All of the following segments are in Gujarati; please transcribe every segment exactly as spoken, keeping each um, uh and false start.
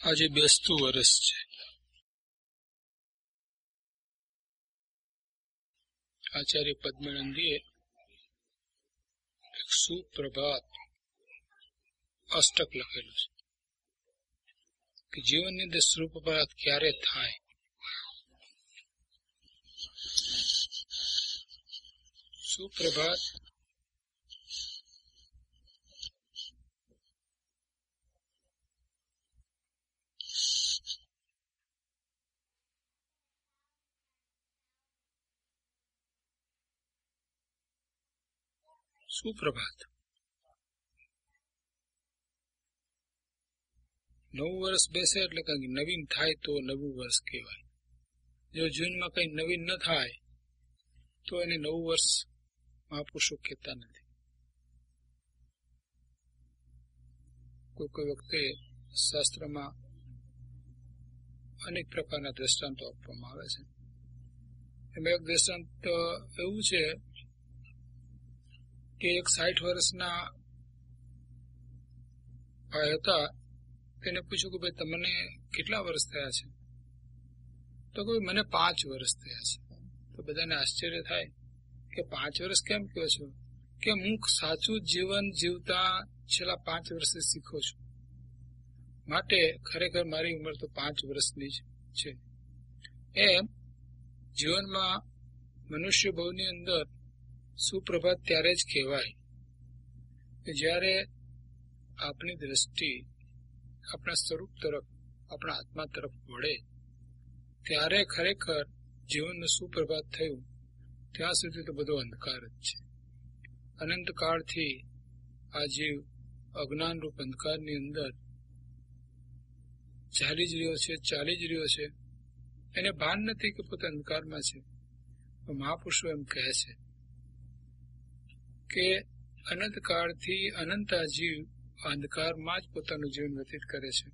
આજે બેસતું વર્ષ છે. આચાર્ય પદ્મનંદીએ એક સુપ્રભાત અષ્ટક લખેલું છે કે જીવનની અંદર સુપ્રભાત ક્યારે થાય. સુપ્રભાત સુપ્રભાત નવું વર્ષ બેસે એટલે કંઈક નવીન થાય તો નવું વર્ષ કહેવાય. જો જૂનમાં કંઈ નવીન ન થાય તો એને નવું વર્ષ મહાપુરુષો કહેતા નથી. કોઈ કોઈ વખતે શાસ્ત્રમાં અનેક પ્રકારના દ્રષ્ટાંતો આપવામાં આવે છે. એમાં એક દ્રષ્ટાંત એવું છે કે એક સાઠ વર્ષના ભાઈ હતા. તેને પૂછ્યું કે ભાઈ તમને કેટલા વર્ષ થયા છે? તો કોઈ મને પાંચ વર્ષ થયા છે. તો બધાને આશ્ચર્ય થાય કે પાંચ વર્ષ કેમ કહો છો? કે હું સાચું જીવન જીવતા છેલ્લા પાંચ વર્ષે શીખો છું, માટે ખરેખર મારી ઉંમર તો પાંચ વર્ષની જ છે. એમ જીવનમાં મનુષ્ય ભવની અંદર સુપ્રભાત ત્યારે જ કહેવાય કે જ્યારે આપણી દ્રષ્ટિ આપણા સ્વરૂપ તરફ, આપણા આત્મા તરફ વળે, ત્યારે ખરેખર જીવનનું સુપ્રભાત થયું. ત્યાં સુધી તો બધો અંધકાર જ છે. અનંત કાળથી આ જીવ અજ્ઞાનરૂપ અંધકારની અંદર ચાલી જ રહ્યો છે, ચાલી જ રહ્યો છે. એને ભાન નથી કે પોતે અંધકારમાં છે. મહાપુરુષો એમ કહે છે કે અનંત કાળથી અનંત આ જીવ અંધકારમાં જ પોતાનું જીવન વ્યતીત કરે છે.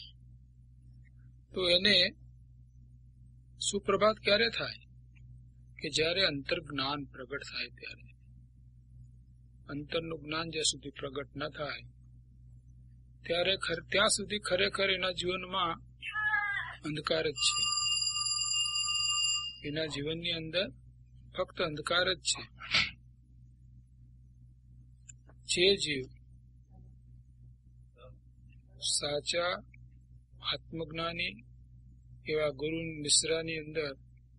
તો એને સુપ્રભાત ક્યારે થાય? કે જ્યારે અંતર જ્ઞાન પ્રગટ થાય ત્યારે. અંતરનું જ્ઞાન જ્યાં સુધી પ્રગટ ન થાય ત્યારે ત્યાં સુધી ખરેખર એના જીવનમાં અંધકાર જ છે. એના જીવનની અંદર ફક્ત અંધકાર જ છે. જે જીવ સાચા આત્મજ્ઞાની એવા ગુરુ નિશ્રાની અંદર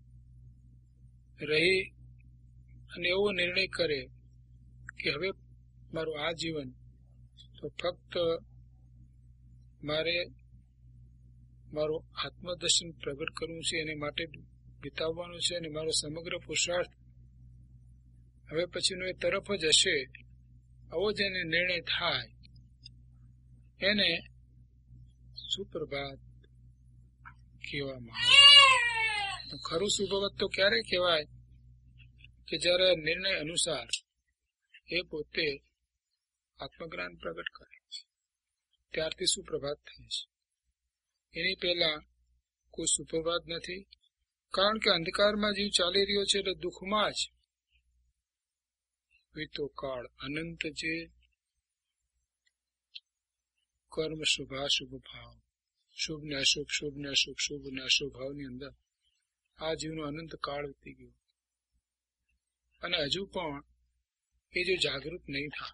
રહી અને એવો નિર્ણય કરે કે હવે મારું આ જીવન તો ફક્ત મારે મારું આત્મદર્શન પ્રગટ કરવું છે, એને માટે વિતાવવાનું છે, અને મારો સમગ્ર પુરુષાર્થ હવે પછીનો એ તરફ જ હશે, આવો જ એને નિર્ણય થાય, એને સુપ્રભાત કહેવામાં આવે. ખરું સુપ્રભાત તો ક્યારે કહેવાય? કે જ્યારે નિર્ણય અનુસાર એ પોતે આત્મજ્ઞાન પ્રગટ કરે, ત્યારથી સુપ્રભાત થાય છે. એની પહેલા કોઈ સુપ્રભાત નથી. કારણ કે અંધકારમાં જીવ ચાલી રહ્યો છે એટલે દુઃખમાં જ વીતો કાળ અનંત જે કર્મ શુભાશુભ ભાવ, શુભ ને અશુભ, શુભ ને અશુભ, શુભ ને અશુભ ભાવની અંદર આ જીવનો અનંત કાળ વીતી ગયો. અને હજુ પણ એ જો જાગૃત નહીં થાય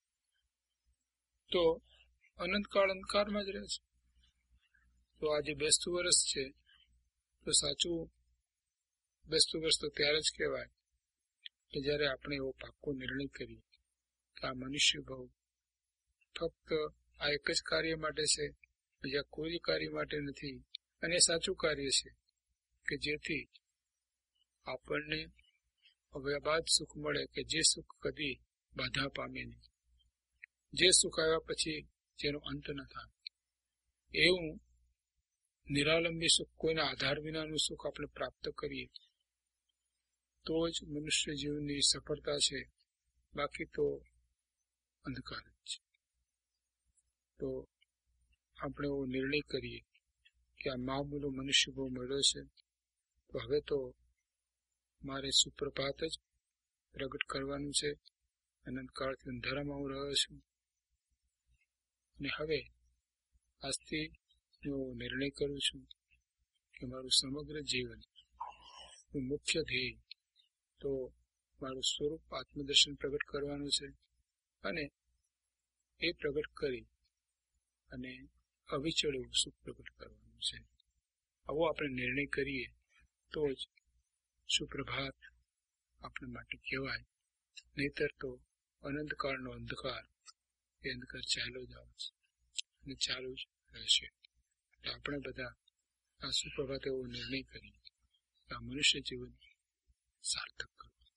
તો અનંતકાળ અંધકારમાં જ રહે છે. તો આજે બેસતું વર્ષ છે, તો સાચું બેસતું વર્ષ તો ત્યારે જ કહેવાય કે જ્યારે આપણે એવો પાક્કો નિર્ણય કરીએ કે આ મનુષ્ય ભાવ ફક્ત આ એક જ કાર્ય માટે છે, બીજા કોઈ કાર્ય માટે નથી. અને સાચું કાર્ય છે કે જેથી આપણને હવે બાદ સુખ મળે, કે જે સુખ કદી બાધા પામે નહીં, જે સુખ આવ્યા પછી જેનો અંત ન થાય, એવું નિરાલંબી સુખ, કોઈના આધાર વિનાનું સુખ આપણે પ્રાપ્ત કરીએ તો જ મનુષ્ય જીવનની સફળતા છે. બાકી તો અંધકાર જ છે. તો આપણે એવો નિર્ણય કરીએ કે આ મહામૂલો મનુષ્ય બહુ મળ્યો છે, તો હવે તો મારે સુપ્રભાત જ પ્રગટ કરવાનું છે. અનંતકાળથી અંધારામાં હું રહ્યો છું, અને હવે આજથી હું નિર્ણય કરું છું કે મારું સમગ્ર જીવન મુખ્ય ધ્યેય તો મારું સ્વરૂપ આત્મદર્શન પ્રગટ કરવાનું છે અને એ પ્રગટ કરી અને અવિચળ એવું સુખ પ્રગટ કરવાનું છે. આવો આપણે નિર્ણય કરીએ તો જ સુપ્રભાત આપણા માટે કહેવાય, નહીતર તો અનંતકાળનો અંધકાર એ અંધકાર ચાલ્યો જ આવે છે અને ચાલુ જ રહેશે. આપણે બધા આ સુપ્રભાત એવો નિર્ણય કરીએ આ મનુષ્ય જીવન સાર્થક કરવું.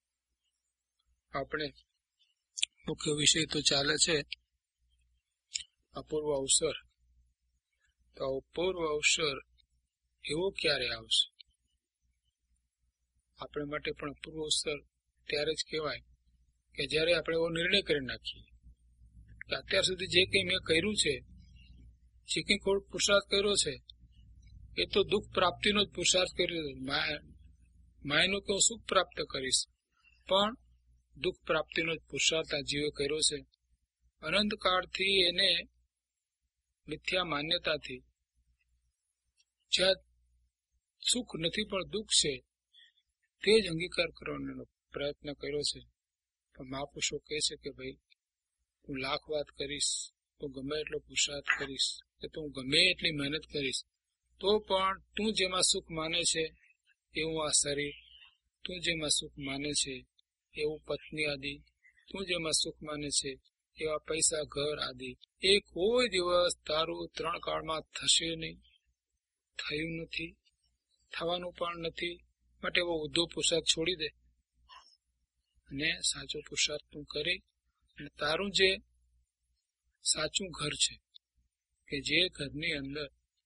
આપણે મુખ્ય વિષય તો ચાલે છે અપૂર્વ અવસર. તો અપૂર્વ અવસર એવો ક્યારે આવશે? આપણે માટે પણ અપૂર્વ અવસર ત્યારે જ કહેવાય કે જ્યારે આપણે એવો નિર્ણય કરી નાખીએ કે અત્યાર સુધી જે કંઈ મેં કર્યું છે, જે કંઈ કોઈ પુરુષાર્થ કર્યો છે, એ તો દુઃખ પ્રાપ્તિનો જ પુરુષાર્થ કર્યો છે. માયનું તો સુખ પ્રાપ્ત કરીશ, પણ દુઃખ પ્રાપ્તિનો જ પુરુષાર્થ આ જીવે કર્યો છે. અનંતકાળથી એને મિથ્યા માન્યતાથી જ્યાં સુખ નથી પણ દુઃખ છે તે જ અંગીકાર કરવાનો પ્રયત્ન કર્યો છે. પણ મહાપુરુષો કહે છે કે ભાઈ હું લાખ વાત કરીશ, તું ગમે એટલો પુરુષાર્થ કરીશ, કે તું ગમે એટલી મહેનત કરીશ, તો પણ તું જેમાં સુખ માને છે એવું આ શરીર, તું જેમાં સુખ માને છે એવું પત્ની આદિ, તું જેમાં સુખ માને છે એવા પૈસા ઘર આદિ, એ કોઈ દિવસ તારું ત્રણ કાળમાં થશે નહીં, થયું નથી, થવાનું પણ નથી. માટે એવો ઉદ્ધવ પુરુષાર્થ છોડી દે અને સાચો પુરુષાર્થ તું કરી અને તારું જે સાચું ઘર છે કે જે ઘરની અંદર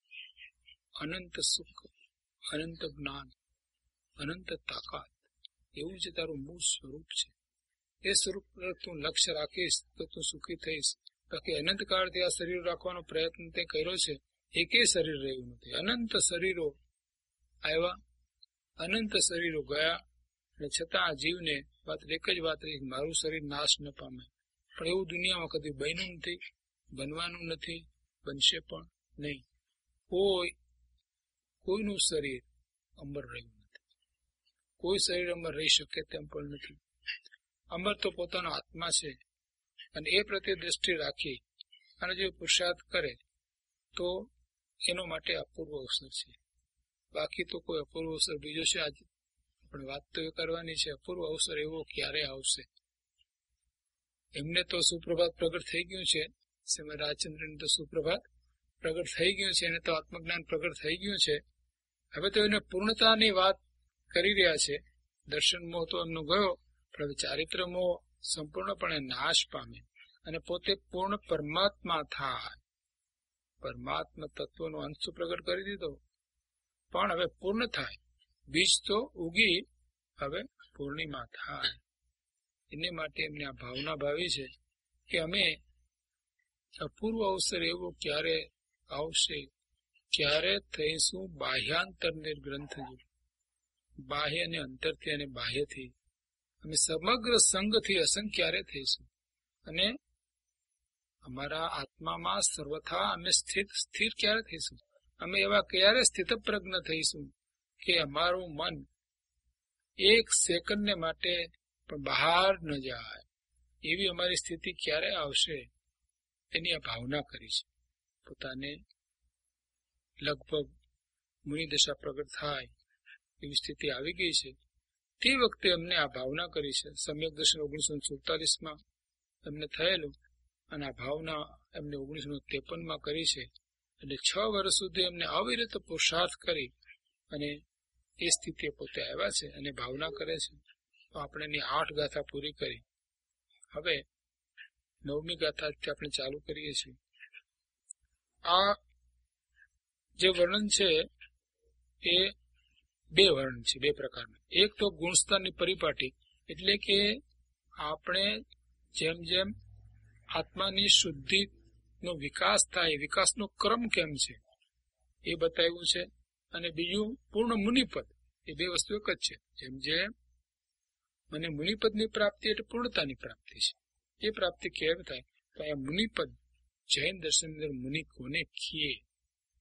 અનંત સુખ, અનંત જ્ઞાન, અનંત તાકાત, એવું જે તારું મૂળ સ્વરૂપ છે, એ સ્વરૂપ પર તું લક્ષ્ય રાખીશ તો તું સુખી થઈશ. બાકી અનંતકાળથી આ શરીર રાખવાનો પ્રયત્ન તે કર્યો છે, એકેય શરીર રહ્યું નથી. અનંત શરીરો આવ્યા, અનંત શરીરો ગયા, અને છતાં આ જીવને માત્ર એક જ વાત રહી, મારું શરીર નાશ ન પામે. પણ એવું દુનિયામાં કદી બન્યું નથી, બનવાનું નથી, બનશે પણ નહીં. કોઈ કોઈનું શરીર અમર રહ્યું નથી, કોઈ શરીર અમર રહી શકે તેમ પણ નથી. અમર તો પોતાનો આત્મા છે, અને એ પ્રત્યે દ્રષ્ટિ રાખી અને જો પુરુષાર્થ કરે તો એનો માટે અપૂર્વ અવસર છે. બાકી તો કોઈ અપૂર્વ અવસર બીજો છે. આજે આપણે વાત તો એ કરવાની છે, અપૂર્વ અવસર એવો ક્યારે આવશે? એમને તો સુપ્રભાત પ્રગટ થઈ ગયું છે, શ્રીમદ રાજચંદ્રને તો સુપ્રભાત પ્રગટ થઈ ગયું છે, એને તો આત્મજ્ઞાન પ્રગટ થઈ ગયું છે. હવે તો એને પૂર્ણતાની વાત કરી રહ્યા છે. દર્શન મોહ તો એમનો ગયો, પણ હવે ચારિત્ર મોહ સંપૂર્ણપણે નાશ પામે અને પોતે પૂર્ણ પરમાત્મા થાય. પરમાત્મા તત્વનો અંશ પ્રગટ કરી દીધો, પણ હવે પૂર્ણ થાય. બીજ તો ઉગી, હવે પૂર્ણિમા થાય. એને માટે એમને આ ભાવના ભાવી છે કે અમે અપૂર્વ અવસર એવો ક્યારે આવશે, ક્યારે થઈશું બાહ્યાંતર નિર્ગ્રંથજી, બાહ્ય અને અંતરથી અને બાહ્યથી અમે સમગ્ર સંઘથી અસંગ ક્યારે થઈશું, અને અમારા આત્મામાં સર્વથા અમે સ્થિત સ્થિર ક્યારે થઈશું, અમે એવા ક્યારે સ્થિતપ્રજ્ઞ થઈશું કે અમારું મન એક સેકન્ડને માટે પણ બહાર ન જાય. એવી અમારી સ્થિતિ ક્યારે આવશે એની આ ભાવના કરી છે. પોતાને લગભગ મુનિદશા પ્રગટ થાય એવી સ્થિતિ આવી ગઈ છે. તે વખતે અમને આ ભાવના કરી છે. સમ્યક દર્શન ઓગણીસો સુડતાલીસ માં એમને થયેલું, અને આ ભાવના એમને ઓગણીસો ત્રેપન માં કરી છે. એટલે છ વર્ષ સુધી એમને અવિરત પુરુષાર્થ કરી અને એ સ્થિતિએ પોતે આવ્યા છે અને ભાવના કરે છે. તો આપણે એની આઠ ગાથા પૂરી કરી. હવે નવમી ગાથાથી આપણે ચાલુ કરીએ છીએ. આ જે વર્ણન છે એ બે વર્ણન છે, બે પ્રકારના. એક તો ગુણસ્તરની પરિપાટી, એટલે કે આપણે જેમ જેમ આત્માની શુદ્ધિનો વિકાસ થાય, વિકાસનો ક્રમ કેમ છે એ બતાવ્યું છે. અને બીજું પૂર્ણ મુનિપદ, એ બે વસ્તુ એક જ છે. જેમ જેમ મને મુનિપદની પ્રાપ્તિ એટલે પૂર્ણતાની પ્રાપ્તિ છે. એ પ્રાપ્તિ કેમ થાય તો અહીંયા મુનિપદ, જૈન દર્શન અંદર મુનિ કોને કીએ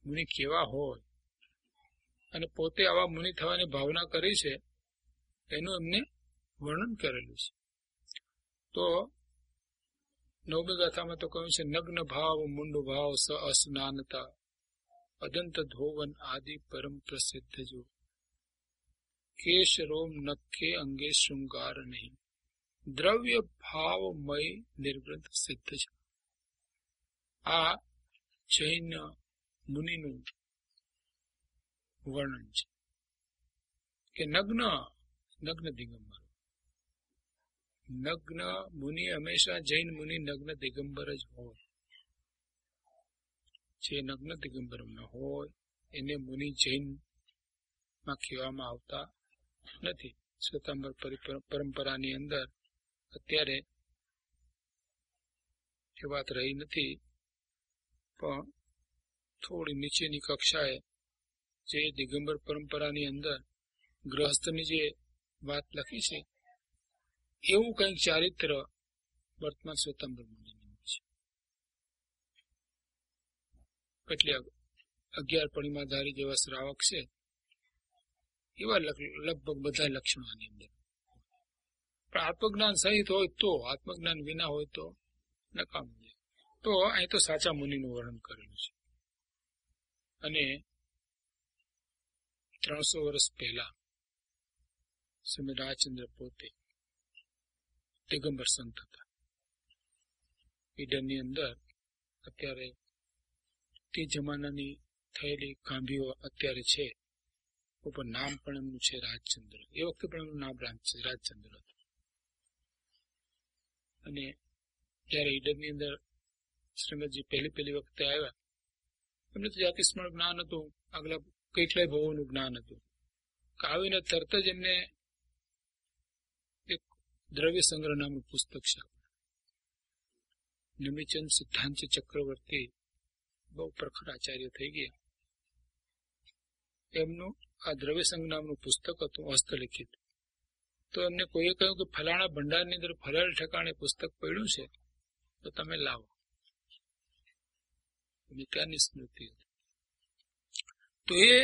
મુનિ કેવા હોય અને પોતે આવા મુનિ થવાની ભાવના કરી છે એનું એમને વર્ણન કરેલું છે. તો નવમી ગાથામાં તો કહ્યું છે, નગ્ન ભાવ મુંડ ભાવ સ અસ્નાનતા અદંત ધોવન આદિ પરમ પ્રસિદ્ધ જો કેશ રોમ નખે અંગે શૃંગાર નહીં દ્રવ્ય ભાવમય નિર્ગ્રંથ સિદ્ધ છે. આ જૈન મુનિનું વર્ણન છે કે નગ્ન નગ્ન દિગંબર. નગ્ન મુનિ હંમેશા જૈન મુનિ નગ્ન દિગંબર જ હોય. જે નગ્ન દિગંબર હોય એને મુનિ જૈન માં કહેવામાં આવતા નથી. શ્વેતાંબર પરંપરાની અંદર અત્યારે એ વાત રહી નથી, પણ થોડી નીચેની કક્ષાએ જે દિગંબર પરંપરાની અંદર ગૃહસ્થની જે વાત લખી છે એવું કંઈક ચારિત્ર વર્તમાન શ્વેતાંબર મુનિનું છે. કેટલી અગિયાર પરિમાધારી જેવા શ્રાવક છે એવા લગભગ બધા લક્ષણો આની અંદર. પણ આત્મજ્ઞાન સહિત હોય તો, આત્મજ્ઞાન વિના હોય તો નકામું છે. તો અહીં તો સાચા મુનિનું વર્ણન કરેલું છે. અને ત્રણસો વર્ષ પહેલા સ્વામી રાજચંદ્ર પોતે દિગંબર સંત હતા. ઈડનની અંદર અત્યારે તે જમાનાની થયેલી ગાંભીઓ અત્યારે છે, ઉપર નામ પણ એમનું છે રાજચંદ્ર. એ વખતે પણ એમનું નામ રાજચંદ્ર હતું. અને જયારે ઈડનની અંદર શ્રીમદજી પહેલી પહેલી વખતે આવ્યા, એમને તો જાતિ સ્મરણ જ્ઞાન હતું, આગલા કેટલાય ભાવોનું જ્ઞાન હતું. આવીને તરત જ એમને એક દ્રવ્ય સંગ્રહ નામનું પુસ્તક છે. નિમિચંદ સિદ્ધાંત ચક્રવર્તી બહુ પ્રખર આચાર્ય થઈ ગયા. એમનું આ દ્રવ્ય સંગ્રહ નામનું પુસ્તક હતું, હસ્તલિખિત. તો એમને કોઈએ કહ્યું કે ફલાણા ભંડારની અંદર ફલાણા ઠેકાણે પુસ્તક પડ્યું છે, તો તમે લાવો. ત્યાંની સ્મૃતિ હતી. તો એ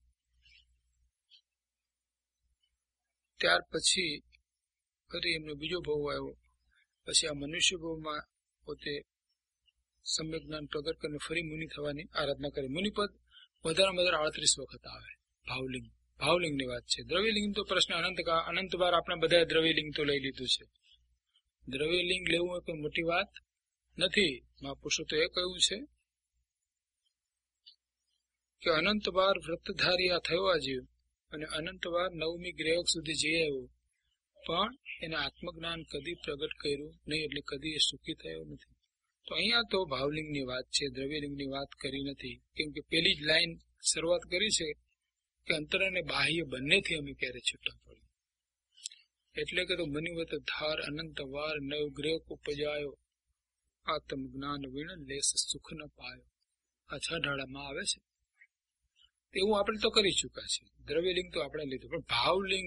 ત્યાર પછી ફરી એમનો બીજો ભાવ આવ્યો. પછી આ મનુષ્ય ભાવમાં પોતે સમ્યક જ્ઞાન પ્રગટ કરીને ફરી મુનિ થવાની આરાધના કરી. મુનિપદ વધારે વધારે આડત્રીસ વખત આવે. ભાવલિંગ ભાવલિંગની વાત છે. દ્રવ્યલિંગ તો પ્રશ્ન અનંત અનંત વાર આપણે બધા દ્રવ્યલિંગ તો લઈ લીધું છે. દ્રવ્યલિંગ લેવું એ કોઈ મોટી વાત નથી. મહાપુરુષો તો એ કહ્યું છે કે અનંત વાર વ્રતધારી આ થયો જીવ અને અનંત વાર નવમી ગ્રેહક સુધી જઈ આવ્યો, પણ એને આત્મજ્ઞાન કદી પ્રગટ કર્યું નહીં, એટલે કદી એ સુખી થયો નથી. તો અહીંયા તો ભાવલિંગની વાત છે, દ્રવ્યલિંગની વાત કરી નથી. કેમ કે પેલી જ લાઈન શરૂઆત કરી છે કે અંતર અને બાહ્ય બંનેથી અમે ક્યારે છૂટા પડી. એટલે કે તો મનિવત ધાર અનંત વાર નવ ગ્રેહ ઉપજાયો આત્મજ્ઞાન વિણ લેસ સુખ ન પાયો. આ છ ઢાળામાં આવે છે. એવું આપણે તો કરી ચુક્યા છે. દ્રવ્યલિંગ તો આપણે લીધું, પણ ભાવલિંગ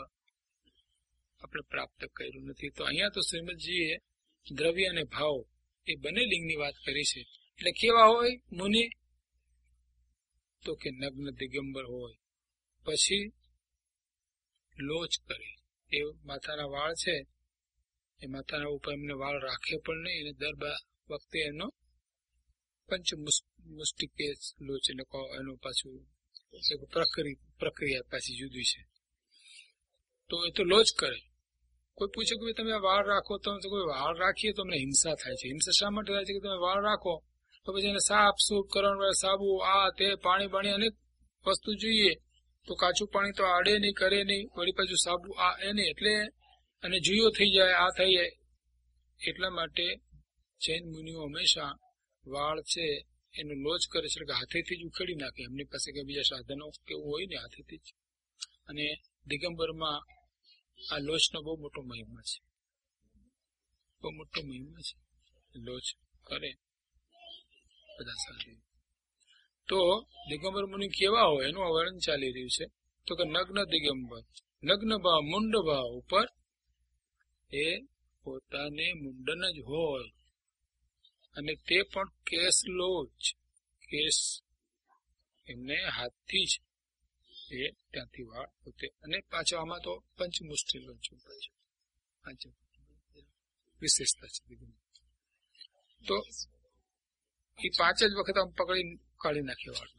આપણે પ્રાપ્ત કર્યું નથી. તો અહીંયા તો શ્રીમદજીએ દ્રવ્ય અને ભાવ એ બંને લિંગની વાત કરી છે. એટલે કેવા હોય મુનિ? તો કે નગ્ન દિગંબર હોય, પછી લોચ કરે. એ માથાના વાળ છે, એ માથાના ઉપર એમને વાળ રાખે પણ નહીં, અને દર વખતે એનો પંચ મુષ્ટિકે લોચ એને કહો, એનું પાછું પ્રક્રિયા પાછી જુદી છે. તો એ તો લોચ કરે. કોઈ પૂછે કે તમે વાળ રાખો તો કોઈ વાળ રાખીએ તો અમને હિંસા થાય છે. હિંસા શા માટે થાય છે? કે તમે વાળ રાખો તો પછી એને સાફ સૂફ કરવાનું, સાબુ આ તે પાણી બાણી અનેક વસ્તુ જોઈએ. તો કાચું પાણી તો આડે નહીં, કરે નહીં, વળી પાછું સાબુ આ એને એટલે અને જુયો થઈ જાય, આ થઈ જાય. એટલા માટે જૈન મુનિઓ હંમેશા વાળ છે એનું લોચ કરે છે, કે હાથેથી જ ઉખેડી નાખે. એમની પાસે કે બીજા સાધનો કેવું હોય ને, હાથેથી જ. અને દિગંબરમાં આ લોચનો બહુ મોટો મહિમા છે, બહુ મોટો મહિમા છે. લોચ કરે બધા સાથે. તો દિગંબર મુનિ કેવા હોય એનું વર્ણન ચાલી રહ્યું છે. તો કે નગ્ન દિગંબર, નગ્ન ભાવ મુંડ ભાવ ઉપર એ પોતાને મુંડન જ હોય, અને તે પણ કેસ લોચ. કેસ એમને હાથથી જ એ ત્યાંથી વાળ પોતે, અને પાછો આમાં તો પંચમુષ્ટિ લોચ છે, વિશેષતા છે. તો એ પાંચ જ વખત આમ પકડી કાઢી નાખ્યો વાળ,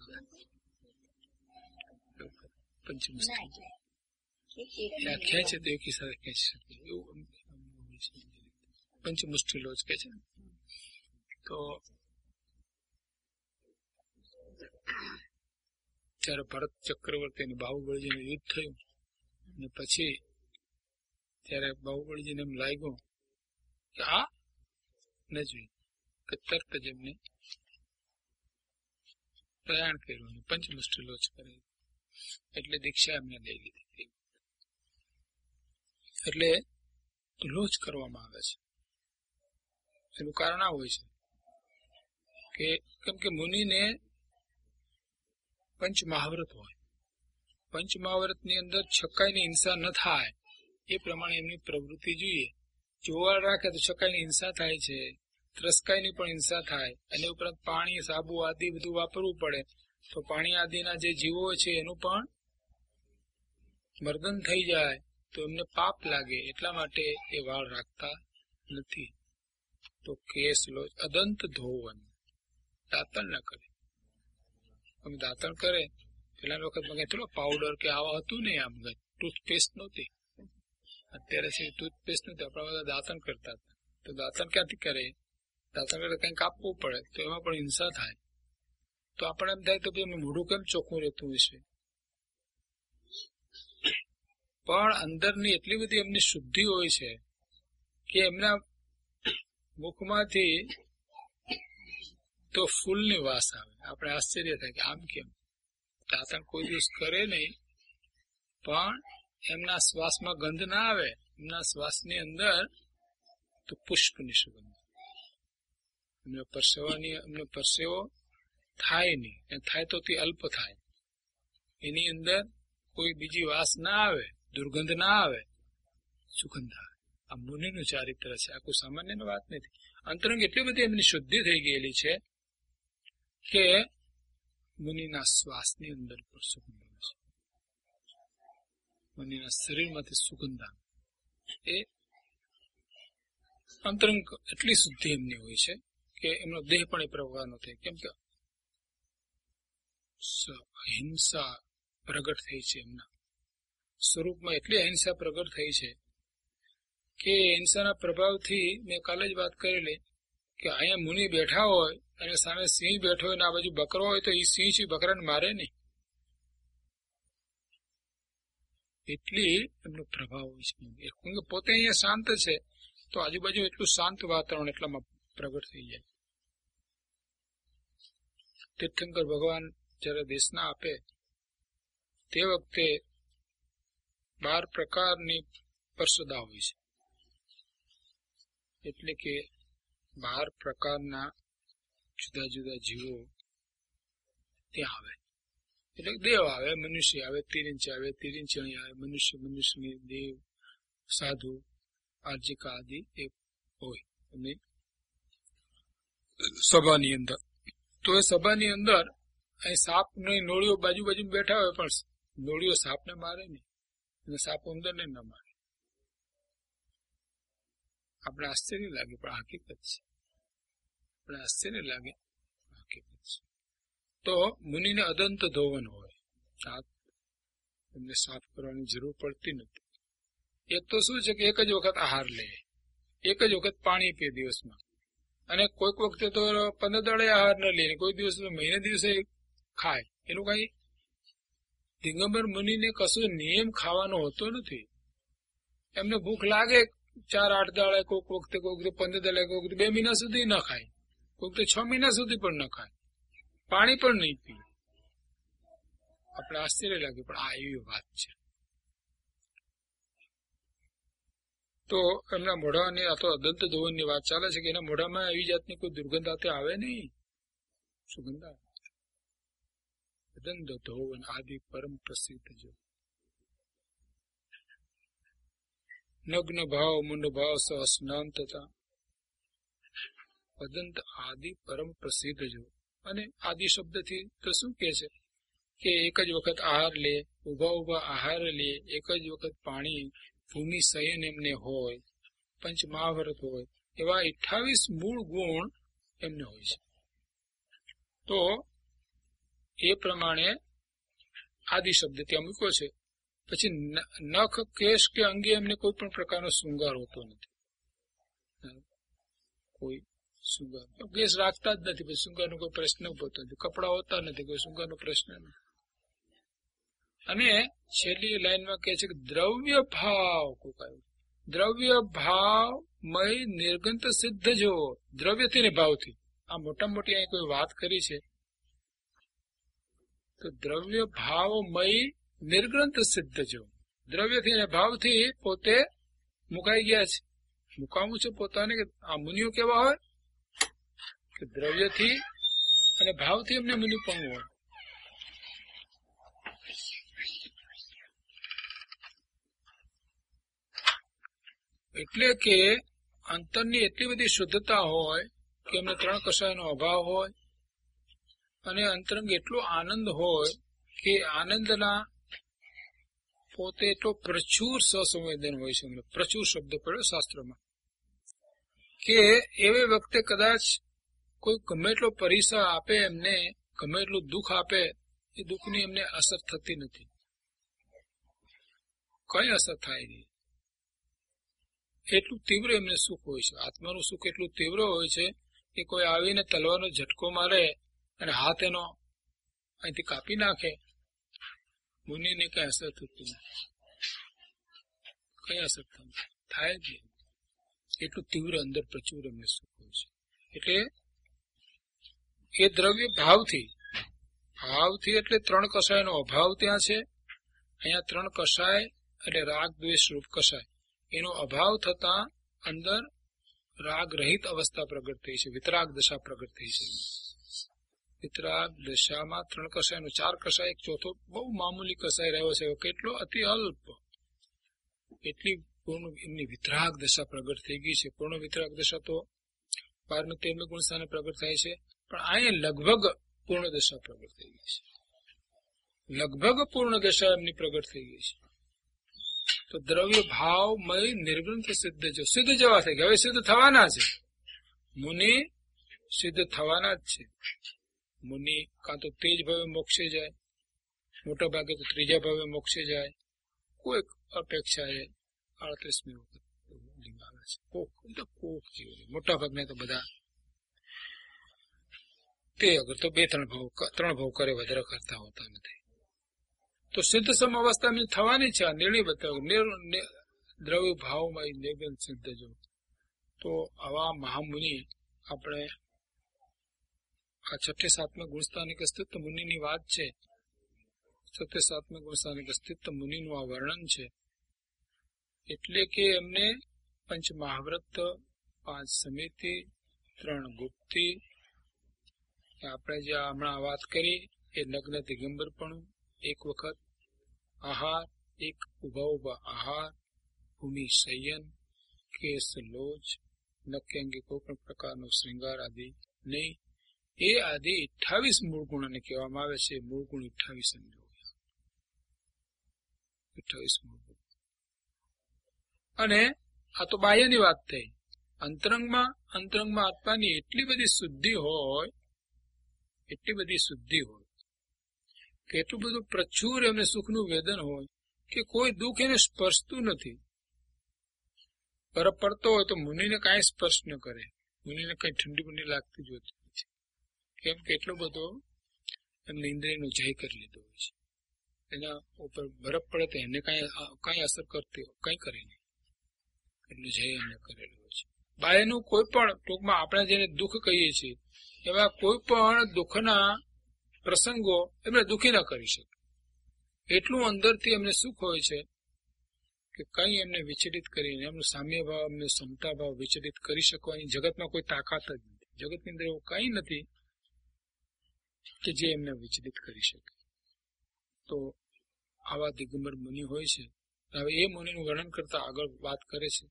પંચમુષ્ટિ ખેંચે તો એકી સાથે ખેંચી શકે એવું પંચમુષ્ટિ લોચ કે છે. તો ત્યારે ભરત ચક્રવર્તી અને બાહુબળીજીનું યુદ્ધ થયું, અને પછી ત્યારે બાહુબળીજીને એમ લાગ્યું કે આ ન જોઈ, કે તરત જ એમને પ્રયાણ કર્યું અને પંચમુષ્ટિ લોચ કરી, એટલે દીક્ષા એમને લઈ લીધી. એટલે લોચ કરવામાં આવે છે. એનું કારણ આ હોય છે કે કેમ કે મુનિને પંચમહાવ્રત હોય, પંચમહાવ્રતની અંદર છકાઈની હિંસા ન થાય એ પ્રમાણે એમની પ્રવૃત્તિ જોઈએ. જોવા રાખે તો છકાઈની હિંસા થાય છે, ત્રસ્કાઈની પણ હિંસા થાય, અને ઉપરાંત પાણી, સાબુ આદિ બધું વાપરવું પડે, તો પાણી આદિના જે જીવો છે એનું પણ મર્દન થઈ જાય તો એમને પાપ લાગે, એટલા માટે એ વાળ રાખતા નથી. તો કેસ લોચ અદંત ધોવન, દાંતણ ન કરે. અમે દાંતણ કરે પેલા વખત કઈ થોડો પાવડર કે આવા હતું નહીં, આમ ટૂથપેસ્ટ નહોતી, અત્યારે છે ટૂથપેસ્ટ નથી, આપણા બધા દાંતણ કરતા હતા. તો દાંતણ ક્યાંથી કરે? દાંતણ કરે કઈક કાપવું પડે તો એમાં પણ હિંસા થાય. તો આપણે એમ થાય તો એમનું મોઢું કેમ ચોખ્ખું રહેતું હશે, પણ અંદરની એટલી બધી એમની શુદ્ધિ હોય છે કે એમના મુખમાંથી તો ફૂલની વાસ આવે. આપણે આશ્ચર્ય થાય કે આમ કેમ? દાંતણ કોઈ દિવસ કરે નહીં, પણ એમના શ્વાસમાં ગંધ ના આવે, એમના શ્વાસની અંદર તો પુષ્પની સુગંધ, એમને પરસેવાની એમનો પરસેવો થાય નહીં, થાય તો તે અલ્પ થાય, એની અંદર કોઈ બીજી વાસ ના આવે, દુર્ગંધ ના આવે, સુગંધ આવે. આ મુનિનું ચારિત્ર છે, આ કોઈ સામાન્ય વાત નથી. અંતરંગ એટલી બધી એમની શુદ્ધિ થઈ ગયેલી છે કે મુનિના શ્વાસની અંદર પણ સુગંધ આવે છે, મુનિના શરીરમાંથી સુગંધ આવે. એ અંતરંગ એટલી શુદ્ધિ એમની હોય છે કે એમનો દેહ પણ એ પ્રકારનો થાય. કેમ કે હિંસા પ્રગટ થઈ છે, એમના સ્વરૂપમાં એટલી અહિંસા પ્રગટ થઈ છે કે હિંસાના પ્રભાવથી મેં કાલે જ વાત કરેલી કે અહીંયા મુનિ બેઠા હોય અને સામે સિંહ બેઠો હોય ને આ બાજુ બકરો હોય તો એ સિંહ છે બકરાને મારે નહીં, એટલી એમનો પ્રભાવ હોય છે. કેમ કે પોતે અહીંયા શાંત છે તો આજુબાજુ એટલું શાંત વાતાવરણ એટલામાં પ્રગટ થઈ જાય. તીર્થંકર ભગવાન જયારે દેશના આપે તે વખતે બાર પ્રકારની પરસદા હોય છે, એટલે કે બાર પ્રકારના જુદા જુદા જીવો ત્યાં આવે. એટલે દેવ આવે, મનુષ્ય આવે, તિરિંચ આવે, તિરિંચણી આવે, મનુષ્ય, મનુષ્યની, દેવ, સાધુ, આર્જિકા આદિ એ હોય એમની સભાની અંદર. તો એ સભાની અંદર અહીં સાપ ની નોળીઓ બાજુ બાજુ બેઠા હોય, પણ નોળીઓ સાપને મારે નહીં અને સાપ ઉંદર ને ના મારે. આપણે આશ્ચર્ય લાગે પણ હકીકત છે, આપણે આશ્ચર્ય લાગે હકીકત છે. તો મુનિને અદંત ધોવન હોય, દાંત એમને સાફ કરવાની જરૂર પડતી નથી. એક તો શું છે કે એક જ વખત આહાર લે, એક જ વખત પાણી પીએ દિવસમાં, અને કોઈક વખતે તો પંદર દાડે આહાર ન લે, કોઈ દિવસ મહિને દિવસે ખાય. એનું કઈ દિગંબર મુનિને કશો નિયમ ખાવાનો હોતો નથી. એમને ભૂખ લાગે ચાર આઠ દાડે, કોઈક વખતે કોઈક વખતે પંદર દાડે, કોઈક વખતે બે મહિના સુધી ન ખાય, કોઈક વખતે છ મહિના સુધી પણ ન ખાય, પાણી પણ નહીં પીએ. આપણે આશ્ચર્ય લાગે પણ આ એવી વાત છે. તો એમના મોઢાની આ તો અદંત ધોવનની વાત ચાલે છે કે એના મોઢામાં એવી જાતની કોઈ દુર્ગંધ આતે આવે નહીં, સુગંધ આવે. અદંત ધોવન આદિ પરમ પ્રસિદ્ધ જો નગ્ન ભાવ મુંડ ભાવ સહ સ્નાન તથા અદંત આદિ પરમ પ્રસિદ્ધ જો. અને આદિ શબ્દથી તો શું કે છે કે એક જ વખત આહાર લે, ઉભા ઉભા આહાર લે, એક જ વખત પાણી, ભૂમિ શયન એમને હોય, પંચ મહાવ્રત હોય, એવા અઠ્ઠાવીસ મૂળ ગુણ એમને હોય છે. તો એ પ્રમાણે આદિ શબ્દ ત્યાં મૂક્યો છે. પછી નખ, કેશ કે અંગે એમને કોઈ પણ પ્રકારનો શૃંગાર હોતો નથી. કોઈ શૃંગાર કેશ રાખતા જ નથી, પછી શૃંગારનો કોઈ પ્રશ્ન ઉભો નથી. કપડા હોતા નથી, કોઈ શૃંગારનો પ્રશ્ન નથી. અને છેલ્લી લાઈનમાં કહે છે કે દ્રવ્ય ભાવ કોઈ કહ્યું, દ્રવ્ય ભાવ મય નિર્ગંત સિદ્ધ જો, દ્રવ્યથી ને ભાવથી. આ મોટા મોટી અહીં કોઈ વાત કરી છે. તો દ્રવ્ય ભાવ મય નિર્ગ્રંથ સિદ્ધ જો, દ્રવ્યથી અને ભાવથી પોતે મુકાઈ ગયા છે. મુકાવું છે પોતાને કે આ મુનિઓ કેવા હોય કે દ્રવ્યથી અને ભાવથી એમને મુનિપણું હોય. એટલે કે અંતરની એટલી બધી શુદ્ધતા હોય કે એમને ત્રણ કષાયનો અભાવ હોય, અને અંતરંગ એટલો આનંદ હોય કે આનંદના પોતે એટલો પ્રચુર સસંવેદન હોય છે. પ્રચુર શબ્દ પડ્યો શાસ્ત્રમાં, કે એવી વખતે કદાચ કોઈ ગમે એટલો પરિસર આપે એમને, ગમે એટલું દુઃખ આપે, એ દુઃખની એમને અસર થતી નથી, કઈ અસર થાય નહીં. એટલું તીવ્ર એમને સુખ હોય છે. આત્માનું સુખ એટલું તીવ્ર હોય છે કે કોઈ આવીને તલવારનો ઝટકો મારે અને હાથ એનો અહીંથી કાપી નાખે, મુનિને કઈ અસર થતી નથી, કઈ અસર થાય જ નહીં. એટલું તીવ્ર અંદર પ્રચુર એમને સુખ હોય છે. એટલે એ દ્રવ્ય ભાવથી, ભાવથી એટલે ત્રણ કષાયનો અભાવ ત્યાં છે. અહીંયા ત્રણ કષાય એટલે રાગ દ્વેષ રૂપ કષાય, એનો અભાવ થતા અંદર રાગ રહિત અવસ્થા પ્રગટ થઈ છે, વિતરાગ દશા પ્રગટ થઈ છે. વિતરાગ દશામાં ત્રણ કષાયનો ચાર કષાય, એક ચોથો બહુ મામૂલી કષાય રહ્યો છે, કેટલો અતિ અલ્પ, એટલી પૂર્ણ એમની વિતરાગ દશા પ્રગટ થઈ ગઈ છે. પૂર્ણ વિતરાગ દશા તો બારમી તેરમી ગુણ સ્થાને પ્રગટ થાય છે, પણ અહીંયા લગભગ પૂર્ણ દશા પ્રગટ થઈ ગઈ છે. લગભગ પૂર્ણ દશા એમની પ્રગટ થઈ ગઈ છે. તો દ્રવ્ય ભાવમય નિર્ગ્રંથ સિદ્ધ જો, સિદ્ધ જવા થઈ ગયા, હવે સિદ્ધ થવાના છે. મુનિ સિદ્ધ થવાના જ છે. મુનિ કાં તો તેજ ભાવે મોક્ષે જાય, મોટા ભાગે તો ત્રીજા ભાવે મોક્ષે જાય, કોઈક અપેક્ષા એ આડત્રીસમી વખત લિંગ આવે છે. કોક કોક જીવ, મોટા ભાગના તો બધા તે અગર તો બે ત્રણ ભાવ ત્રણ ભાવ કરે, વધારે કરતા હોતા નથી. તો સિદ્ધ સમ અવસ્થા થવાની છે. આ નિર્ણય બતાવ દ્રવ્ય ભાવમાં નિર્ગંધ સિદ્ધ જો. તો આવા મહામુનિ આપણે આ છઠ્ઠે સાતમા ગુણસ્થાનિક અસ્તિત્વ મુનિની વાત છે. છઠ્ઠે સાતમા ગુણસ્થાનિક અસ્તિત્વ મુનિનું આ વર્ણન છે. એટલે કે એમને પંચ મહાવ્રત, પાંચ સમિતિ, ત્રણ ગુપ્તિ, આપણે જે હમણાં વાત કરી એ નગ્ન દિગંબરપણું, એક વખત આહાર, એક ઉભા ઉભા આહાર, ભૂમિ શયન, કેસ લોજ, નક્કી અંગે કોઈ પણ પ્રકારનો શ્રૃંગાર આદિ નહીં, એ આદિ અઠ્ઠાવીસ મૂળ ગુણોને કહેવામાં આવે છે. મૂળ ગુણ અઠ્ઠાવીસ અઠ્ઠાવીસ મૂળ ગુણ. અને આ તો બાહ્યની વાત થઈ. અંતરંગમાં અંતરંગમાં આત્માની એટલી બધી શુદ્ધિ હોય, એટલી બધી શુદ્ધિ હોય કે એટલું બધું પ્રચુર એમને સુખનું વેદન હોય કે કોઈ દુઃખ એને સ્પર્શતું નથી. બરફ પડતો હોય તો મુનિને કાંઈ સ્પર્શ ન કરે, મુનિને કઈ ઠંડી બંડી લાગતી જોતી નથી. કેમ કે એટલો બધો એમને ઇન્દ્રિયનો જય કરી લીધો હોય છે. એના ઉપર બરફ પડે તો એને કઈ કઈ અસર કરતી હોય, કઈ કરે નહીં, એટલું જય એમને કરેલું હોય છે. બાયનું કોઈ પણ, ટૂંકમાં આપણે જેને દુઃખ કહીએ છીએ એવા કોઈ પણ દુઃખના પ્રસંગો એમને દુઃખી ના કરી શકે. એટલું અંદરથી એમને સુખ હોય છે કે કઈ એમને વિચલિત કરીને એમનો સામ્ય ભાવ, એમને સમતા ભાવ વિચલિત કરી શકવાની જગતમાં કોઈ તાકાત જ નથી. જગતની અંદર એવું કઈ નથી કે જે એમને વિચલિત કરી શકે. તો આવા દિગંબર મુનિ હોય છે. હવે એ મુનિનું વર્ણન કરતા આગળ વાત કરે છે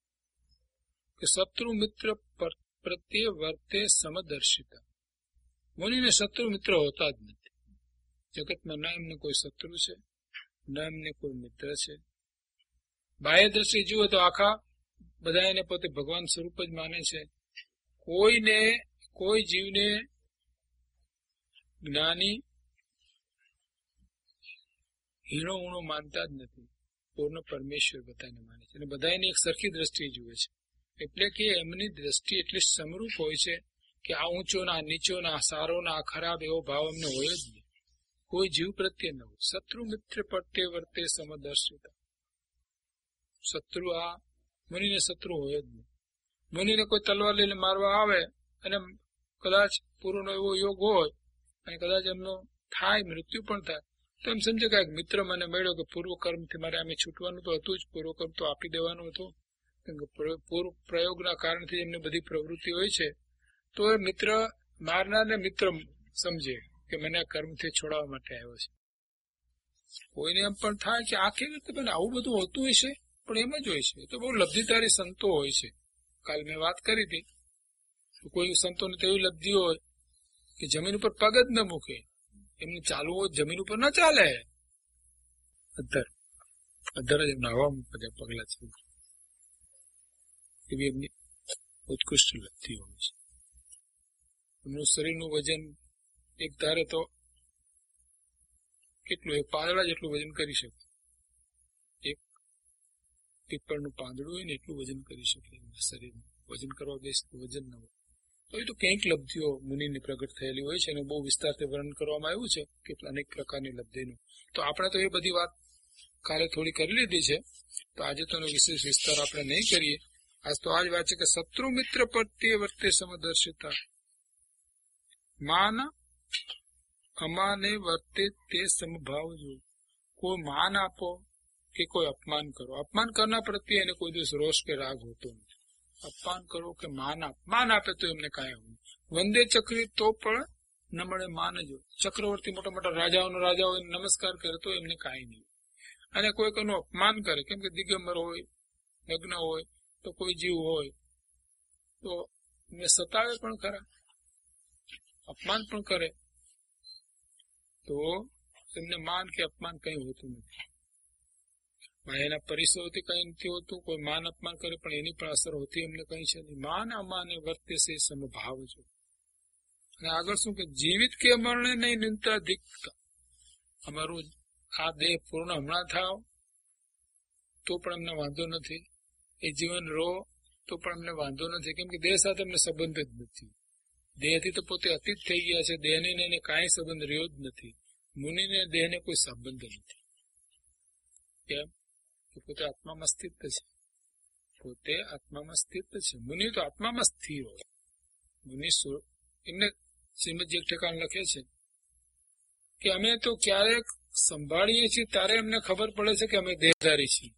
કે શત્રુ મિત્ર પ્રત્યે વર્તે સમદર્શિતા. મુનિને શત્રુ મિત્ર હોતા જ નથી. જગતમાં ના એમને કોઈ શત્રુ છે, ના એમને કોઈ મિત્ર છે. બાહ્ય દ્રષ્ટિ જુઓ તો આખા બધા એને પોતે ભગવાન સ્વરૂપ જ માને છે. કોઈને કોઈ જીવને જ્ઞાની હીણો ઊણો માનતા જ નથી. પૂર્ણ પરમેશ્વર બધાને માને છે અને બધા એની એક સરખી દ્રષ્ટિ જુએ છે. એટલે કે એમની દ્રષ્ટિ એટલી સમરૂપ હોય છે કે આ ઊંચો ના નીચો ના સારો ના ખરાબ એવો ભાવ એમને હોય જ નહીં. કોઈ જીવ પ્રત્યે ન હોય. શત્રુ મિત્ર પ્રત્યે વર્તે સમદર્શિતા. શત્રુ આ મુનિને શત્રુ હોય જ નહીં. મુનિને કોઈ તલવાર લઈને મારવા આવે અને કદાચ પૂર્વનો એવો યોગ હોય અને કદાચ એમનો થાય, મૃત્યુ પણ થાય, તો એમ સમજે કે મિત્ર મને મળ્યો કે પૂર્વ કર્મથી મારે આમે છૂટવાનું તો હતું જ, પૂર્વ કર્મ તો આપી દેવાનું હતું. પૂર્વ પ્રયોગના કારણથી એમની બધી પ્રવૃત્તિ હોય છે. તો એ મિત્ર મારનારને મિત્ર સમજે કે મને આ કર્મથી છોડાવવા માટે આવ્યો છે. કોઈને એમ પણ થાય કે આ કેવી રીતે મને આવું બધું હોતું હોય છે, પણ એમ જ હોય છે. તો બહુ લબ્ધિધારી સંતો હોય છે. કાલ મેં વાત કરી હતી, કોઈ સંતોને તેવી લબ્ધિ હોય કે જમીન ઉપર પગ જ ન મૂકે, એમને ચાલવું હોય જમીન ઉપર ના ચાલે, અધર અધર જ એમના હવા મૂકે પગલા છે. એવી એમની ઉત્કૃષ્ટ લબ્ધિ હોય છે. એમનું શરીરનું વજન એક ધારે તો કેટલું, એક પાંદડા જેટલું વજન કરી શકે. એક પીપળનું પાંદડું હોય ને એટલું વજન કરી શકે એમના શરીરનું. વજન કરવા બેસે તો વજન ન હોય. તો એ તો કંઈક લબ્ધિઓ મુનિની પ્રગટ થયેલી હોય છે અને બહુ વિસ્તારથી વર્ણન કરવામાં આવ્યું છે કે અનેક પ્રકારની લબ્ધિનું. તો આપણે તો એ બધી વાત કાલે થોડી કરી લીધી છે, તો આજે તો એનો વિશેષ વિસ્તાર આપણે નહીં કરીએ. આજ તો આ જ વાત છે કે શત્રુ મિત્ર પ્રત્યે વર્તે સમદર્શિતા. માન અમાને વર્તે તે સમભાવ જો. કોઈ માન આપો કે કોઈ અપમાન કરો. અપમાન કરનાર પ્રત્યે એને કોઈ દિવસ રોષ કે રાગ હોતો નથી. અપમાન કરો કે માન આપ માન આપે તો એમને કાંઈ હોય. વંદે ચક્રી તો પણ ન મળે માન જો. ચક્રવર્તી મોટા મોટા રાજાઓનો રાજાઓ નમસ્કાર કરે તો એમને કાંઈ નહીં. અને કોઈ કોઈનું અપમાન કરે, કેમ કે દિગંબર હોય, નગ્ન હોય, તો કોઈ જીવ હોય તો એમને સતાવે પણ ખરા, અપમાન પણ કરે, તો એમને માન કે અપમાન કઈ હોતું નથી. એના પરિસરથી કઈ નથી હોતું. કોઈ માન અપમાન કરે પણ એની પણ અસર હોતી એમને કઈ છે નહીં. માન અમાને વર્તે છે સમભાવ જો. અને આગળ શું કે જીવિત કે મરણે નહીં નિંતા દીકતા. અમારું આ દેહ પૂર્ણ હમણાં થાવ તો પણ અમને વાંધો નથી. એ જીવન રહો તો પણ અમને વાંધો નથી, કેમ કે દેહ સાથે અમને સંબંધ જ નથી. દેહથી તો પોતે અતીત થઈ ગયા છે. દેહને એને કાંઈ સંબંધ રહ્યો જ નથી. મુનિને દેહને કોઈ સંબંધ નથી. કેમ? પોતે આત્મામાં સ્થિત છે. પોતે આત્મામાં સ્થિત છે. મુનિ તો આત્મામાં સ્થિર હોય. મુનિ એમને શ્રીમદજી એક ઠેકાણ લખે છે કે અમે તો ક્યારેક સંભાળીએ છીએ ત્યારે અમને ખબર પડે છે કે અમે દેહધારી છીએ.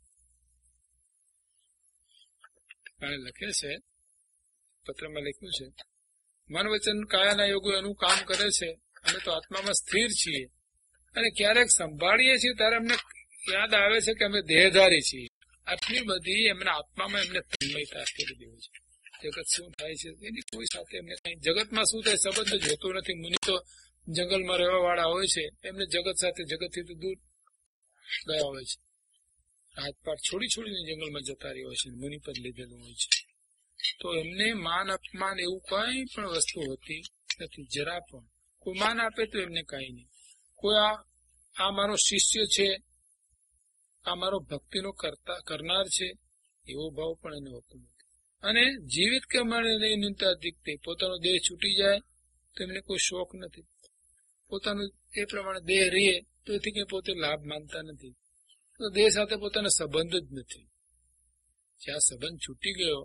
લખે છે, પત્રમાં લખ્યું છે, મન વચન કાયાના યોગો એનું કામ કરે છે. અમે તો આત્મામાં સ્થિર છીએ અને ક્યારેક સંભાળીએ છીએ ત્યારે અમને યાદ આવે છે કે અમે દેહધારી છીએ. આટલી બધી એમના આત્મામાં એમને તન્મયતા કરી દેવું છે. જગત શું થાય છે એની કોઈ સાથે એમને કઈ, જગતમાં શું થાય સંબંધ જ હોતો નથી. મુનિ તો જંગલમાં રહેવા વાળા હોય છે, એમને જગત સાથે જગતથી તો દૂર ગયા હોય છે. હાથપાટ છોડી છોડીને જંગલમાં જતા રહ્યા હોય છે, મુનિ પદ લીધેલું હોય છે. તો એમને માન અપમાન એવું કઈ પણ વસ્તુ હોતી નથી, જરા પણ. કોઈ માન આપે તો એમને કઈ નહીં. કોઈ આ આ મારો શિષ્ય છે, આ મારો ભક્તિનો કરતા કરનાર છે, એવો ભાવ પણ એને હોતો નથી. અને જીવિત કે મરણે નહીં નિંતા દીકતે. પોતાનો દેહ છૂટી જાય તો એમને કોઈ શોખ નથી. પોતાનું એ પ્રમાણે દેહ રહે તો એથી કઈ પોતે લાભ માનતા નથી. તો દેહ સાથે પોતાનો સંબંધ જ નથી. જ્યાં સંબંધ છૂટી ગયો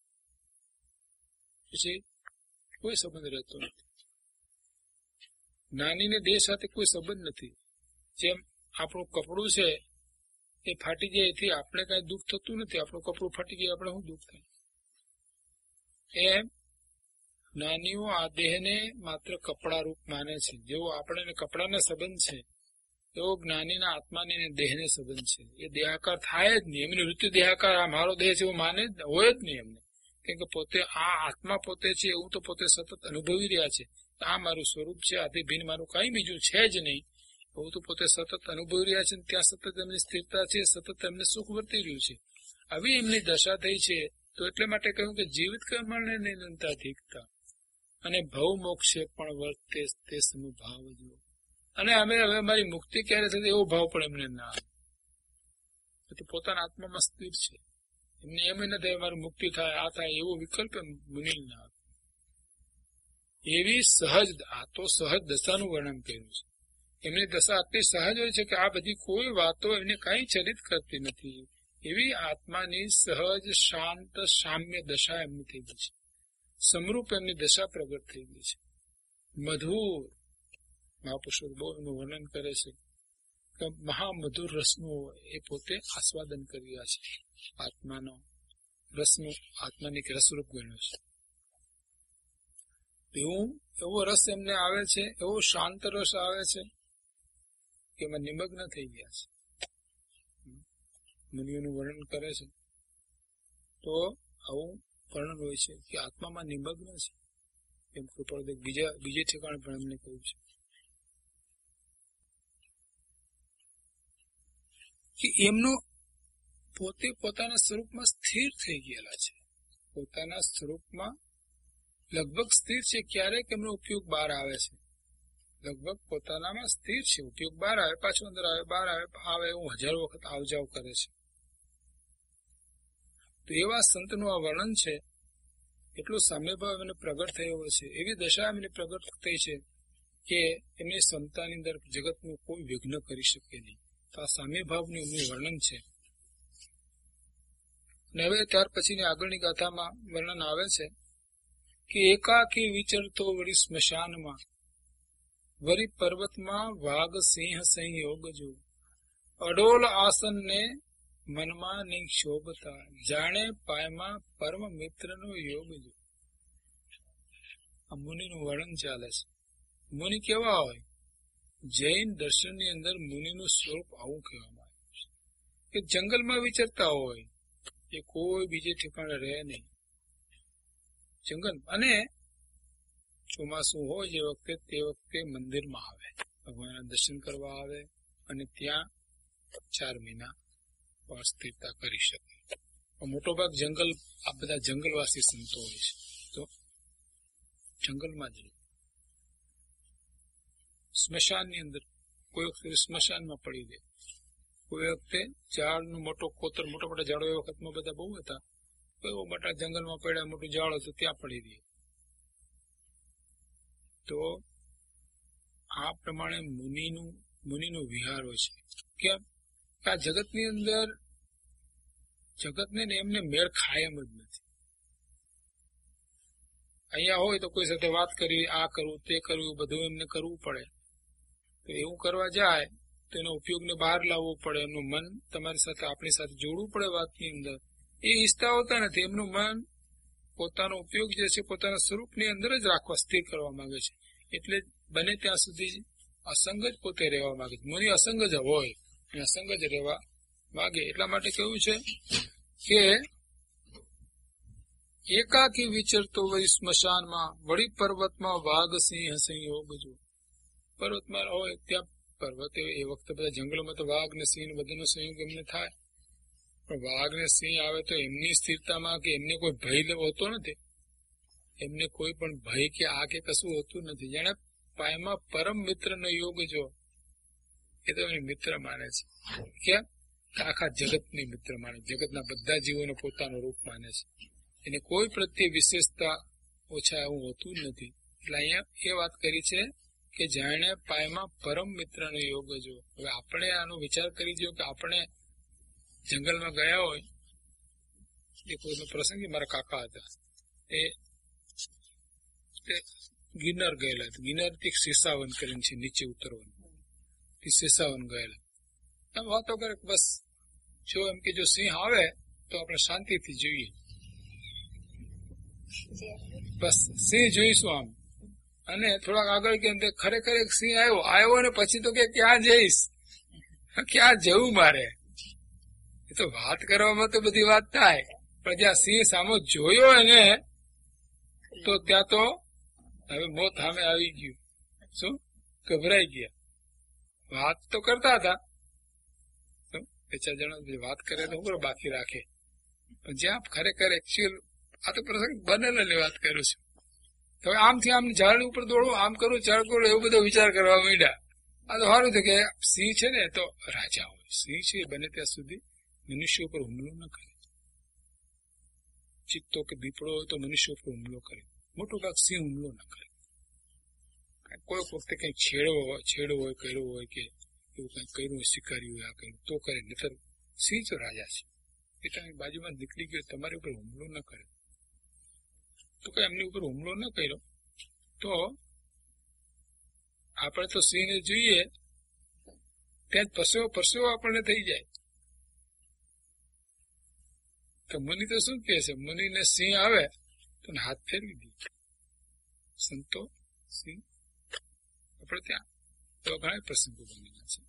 પછી કોઈ સંબંધ રહેતો નથી. જ્ઞાનીને દેહ સાથે કોઈ સંબંધ નથી. જેમ આપણું કપડું છે એ ફાટી જાય એથી આપણે કઈ દુઃખ થતું નથી. આપણું કપડું ફાટી જાય આપણે શું દુઃખ થાય? એમ જ્ઞાનીઓ આ દેહને માત્ર કપડા રૂપ માને છે. જેવો આપણે કપડાને સંબંધ છે એવો જ્ઞાનીના આત્માને દેહને સંબંધ છે. એ દેહાકાર થાય જ નહીં. એમની વૃત્તિ દેહાકાર આ મારો દેહ છે એવું માને જ હોય જ નહીં. એમને કેમ કે પોતે આ આત્મા પોતે છે એવું તો પોતે સતત અનુભવી રહ્યા છે. આ મારું સ્વરૂપ છે, આથી ભિન્ન મારું કઈ બીજું છે જ નહીં એવું તો પોતે સતત અનુભવી રહ્યા છે. ત્યાં સતત એમની સ્થિરતા છે, સતત એમને સુખ વર્તી રહ્યું છે. આવી એમની દશા થઈ છે. તો એટલે માટે કહ્યું કે જીવિત કર્મને નિરંતર ધિકતા અને ભવ મોક્ષે પણ વર્તે તે સમભાવ જો. અને અમે હવે અમારી મુક્તિ ક્યારે થશે એવો ભાવ પણ એમને ના આવે. તો પોતાના આત્મામાં સ્થિર છે. એમને એમ નથી અમારી મુક્તિ થાય, આ થાય એવો વિકલ્પ મુનિ ના આવે. એવી સહજ, આ તો સહજ દશાનું વર્ણન કર્યું છે. એમની દશા આટલી સહજ હોય છે કે આ બધી કોઈ વાતો એમને કઈ ચલિત કરતી નથી. એવી આત્માની સહજ શાંત સામ્ય દશા એમની થઈ ગઈ છે. સમરૂપ એમની દશા પ્રગટ થઈ ગઈ છે. મધુર મહાપુરુષો બહુ એનું વર્ણન કરે છે કે મહામધુર રસનું એ પોતે આસ્વાદન કરી રહ્યા છે. આત્માનો રસનું આત્માની રસરૂપ ગણ્યો છે. એવું એવો રસ એમને આવે છે, એવો શાંત રસ આવે છે કે એમાં નિમગ્ન થઈ ગયા છે. મુનિઓનું વર્ણન કરે છે તો આવું વર્ણન હોય છે કે આત્મામાં નિમગ્ન છે. એમ કૃપાળુદેવ બીજા બીજે ઠેકાણે પણ એમને કહ્યું છે કે એમનો પોતે પોતાના સ્વરૂપમાં સ્થિર થઈ ગયેલા છે. પોતાના સ્વરૂપમાં લગભગ સ્થિર છે. ક્યારેક એમનો ઉપયોગ બહાર આવે છે, લગભગ પોતાનામાં સ્થિર છે. ઉપયોગ બહાર આવે, પાછું અંદર આવે, બહાર આવે આવે એવું હજારો વખત આવજાવ કરે છે. તો એવા સંતનું આ વર્ણન છે. એટલો સામ્યભાવ એમને પ્રગટ થયો છે. એવી દશા એમને પ્રગટ થઈ છે કે એમની ક્ષમતાની અંદર જગતનું કોઈ વિઘ્ન કરી શકે નહીં. તો આ સામ્યભાવનું એમનું વર્ણન છે. અને હવે ત્યાર પછીની આગળની ગાથામાં વર્ણન આવે છે કે એકાકી વિચરતો વળી સ્મશાનમાં, વરી પર્વતમાં વાઘ સિંહ સંયોગ જો, અડોલ આસનને મનમાં નહીં શોભતા, જાણે પાયમાં પરમ મિત્રનો યોગ જો. આ મુનિનું વર્ણન ચાલે છે. મુનિ કેવા હોય? જૈન દર્શનની અંદર મુનિનું સ્વરૂપ આવું કહેવામાં આવ્યું છે કે જંગલમાં વિચરતા હોય, એ કોઈ બીજે ઠેકાણે રહે નહીં. જંગલ અને ચોમાસું હોય જે વખતે તે વખતે મંદિરમાં આવે, ભગવાનના દર્શન કરવા આવે અને ત્યાં ચાર મહિના સ્થિરતા કરી શકે. મોટો ભાગ જંગલ, આ બધા જંગલવાસી સંતો હોય છે તો જંગલમાં જ રહે. સ્મશાનની અંદર કોઈ વખતે સ્મશાનમાં પડી દે, કોઈ વખતે ઝાડનું મોટો કોતર, મોટા મોટા ઝાડો એ વખતમાં બધા બહુ હતા, કોઈ મોટા જંગલમાં પડ્યા, મોટું ઝાડ હતું ત્યાં પડી દે. તો આ પ્રમાણે મુનિનું મુનિનો વિહાર હોય છે. કેમ? આ જગતની અંદર જગતને એમને મેળ ખાય એમ જ નથી. અહીંયા હોય તો કોઈ સાથે વાત કરી, આ કરવું તે કરવું બધું એમને કરવું પડે. તો એવું કરવા જાય તો એનો ઉપયોગને બહાર લાવવો પડે. એમનું મન તમારી સાથે, આપણી સાથે જોડવું પડે વાતની અંદર. એ ઈચ્છતા હોતા નથી. એમનું મન પોતાનો ઉપયોગ જે છે પોતાના સ્વરૂપની અંદર જ રાખવા, સ્થિર કરવા માંગે છે. એટલે બને ત્યાં સુધી અસંગ જ પોતે રહેવા માંગે છે. મુનિ અસંગ જ હોય અને અસંગ જ રહેવા માંગે. એટલા માટે કહ્યું છે કે એકાકી વિચરતો વળી સ્મશાનમાં, વળી પર્વતમાં વાઘ સિંહ સંયોગ જો. પર્વતમાં હોય ત્યાં પર્વત, એ વખતે બધા જંગલોમાં તો વાઘ ને સિંહ બધાનો સંયોગ એમને થાય. પણ વાઘ ને સિંહ આવે તો એમની સ્થિરતામાં કે એમને કોઈ ભય હોતો નથી. એમને કોઈ પણ ભય કે આ કે કશું હોતું નથી. જાણે પાયમાં પરમ મિત્રનો યોગ જો. એ તો મિત્ર માને છે. કેમ? આખા જગતની મિત્ર માને, જગતના બધા જીવોને પોતાનું રૂપ માને છે. એને કોઈ પ્રત્યે વિશેષતા ઓછા એવું હોતું જ નથી. એટલે અહીંયા એ વાત કરી છે કે જાણે પાયમાં પરમ મિત્રનો યોગ જો. હવે આપણે આનો વિચાર કરી દો કે આપણે જંગલમાં ગયા હોય, એ કોઈનો પ્રસંગ, મારા કાકા હતા, એ ગિરનાર ગયેલા હતા. ગિરનાર થી શેષાવન કરીને છે, નીચે ઉતરવાનું, શેષાવન ગયેલા. એમ વાતો કરે બસ જો એમ કે જો સિંહ આવે તો આપણે શાંતિથી જોઈએ, બસ સિંહ જોઈશું આમ. અને થોડાક આગળ કે ખરેખર એક સિંહ આવ્યો આવ્યો ને પછી તો કે ક્યાં જઈશ, ક્યાં જવું મારે. એ તો વાત કરવામાં તો બધી વાત થાય, પણ જ્યાં સિંહ સામો જોયો એને તો ત્યાં તો હવે મોત સામે આવી ગયું. શું? ગભરાઈ ગયા. વાત તો કરતા હતા, બે ચાર જણા વાત કરે તો હું બાકી રાખે, પણ જ્યાં ખરેખર એકચ્યુઅલ આ તો પ્રસંગ બનેલાની વાત કરું છું. તો આમથી આમ ઝાડ ઉપર દોડવું, આમ કરું, ચાલ કરું, એવું બધો વિચાર કરવા માંડ્યા. આ તો સારું છે કે સિંહ છે ને તો રાજા હોય. સિંહ છે બને ત્યાં સુધી મનુષ્ય ઉપર હુમલો ન કરે. ચિત્તો કે દીપડો હોય તો મનુષ્ય ઉપર હુમલો કરે. મોટો ભાગ સિંહ હુમલો ન કરે. કોઈ વખતે કઈ છેડો હોય છેડો હોય કર્યો હોય કે એવું કઈ કર્યું હોય, શિકારી હોય, આ કર્યું તો કરે. નતર સિંહ તો રાજા છે. એ તમે બાજુમાં નીકળી ગયો, તમારી ઉપર હુમલો ન કરે તો કઈ એમની ઉપર હુમલો ન કર્યો તો આપણે તો સિંહને જોઈએ ત્યાં જ પરસેવો પરસેવો આપણને થઈ જાય. તો મુનિ તો શું કહે છે? મુનિને સિંહ આવે તો હાથ ફેરવી દે. સંતો સિંહ આપણે ત્યાં તો ઘણા પ્રસંગો બનેલા છે.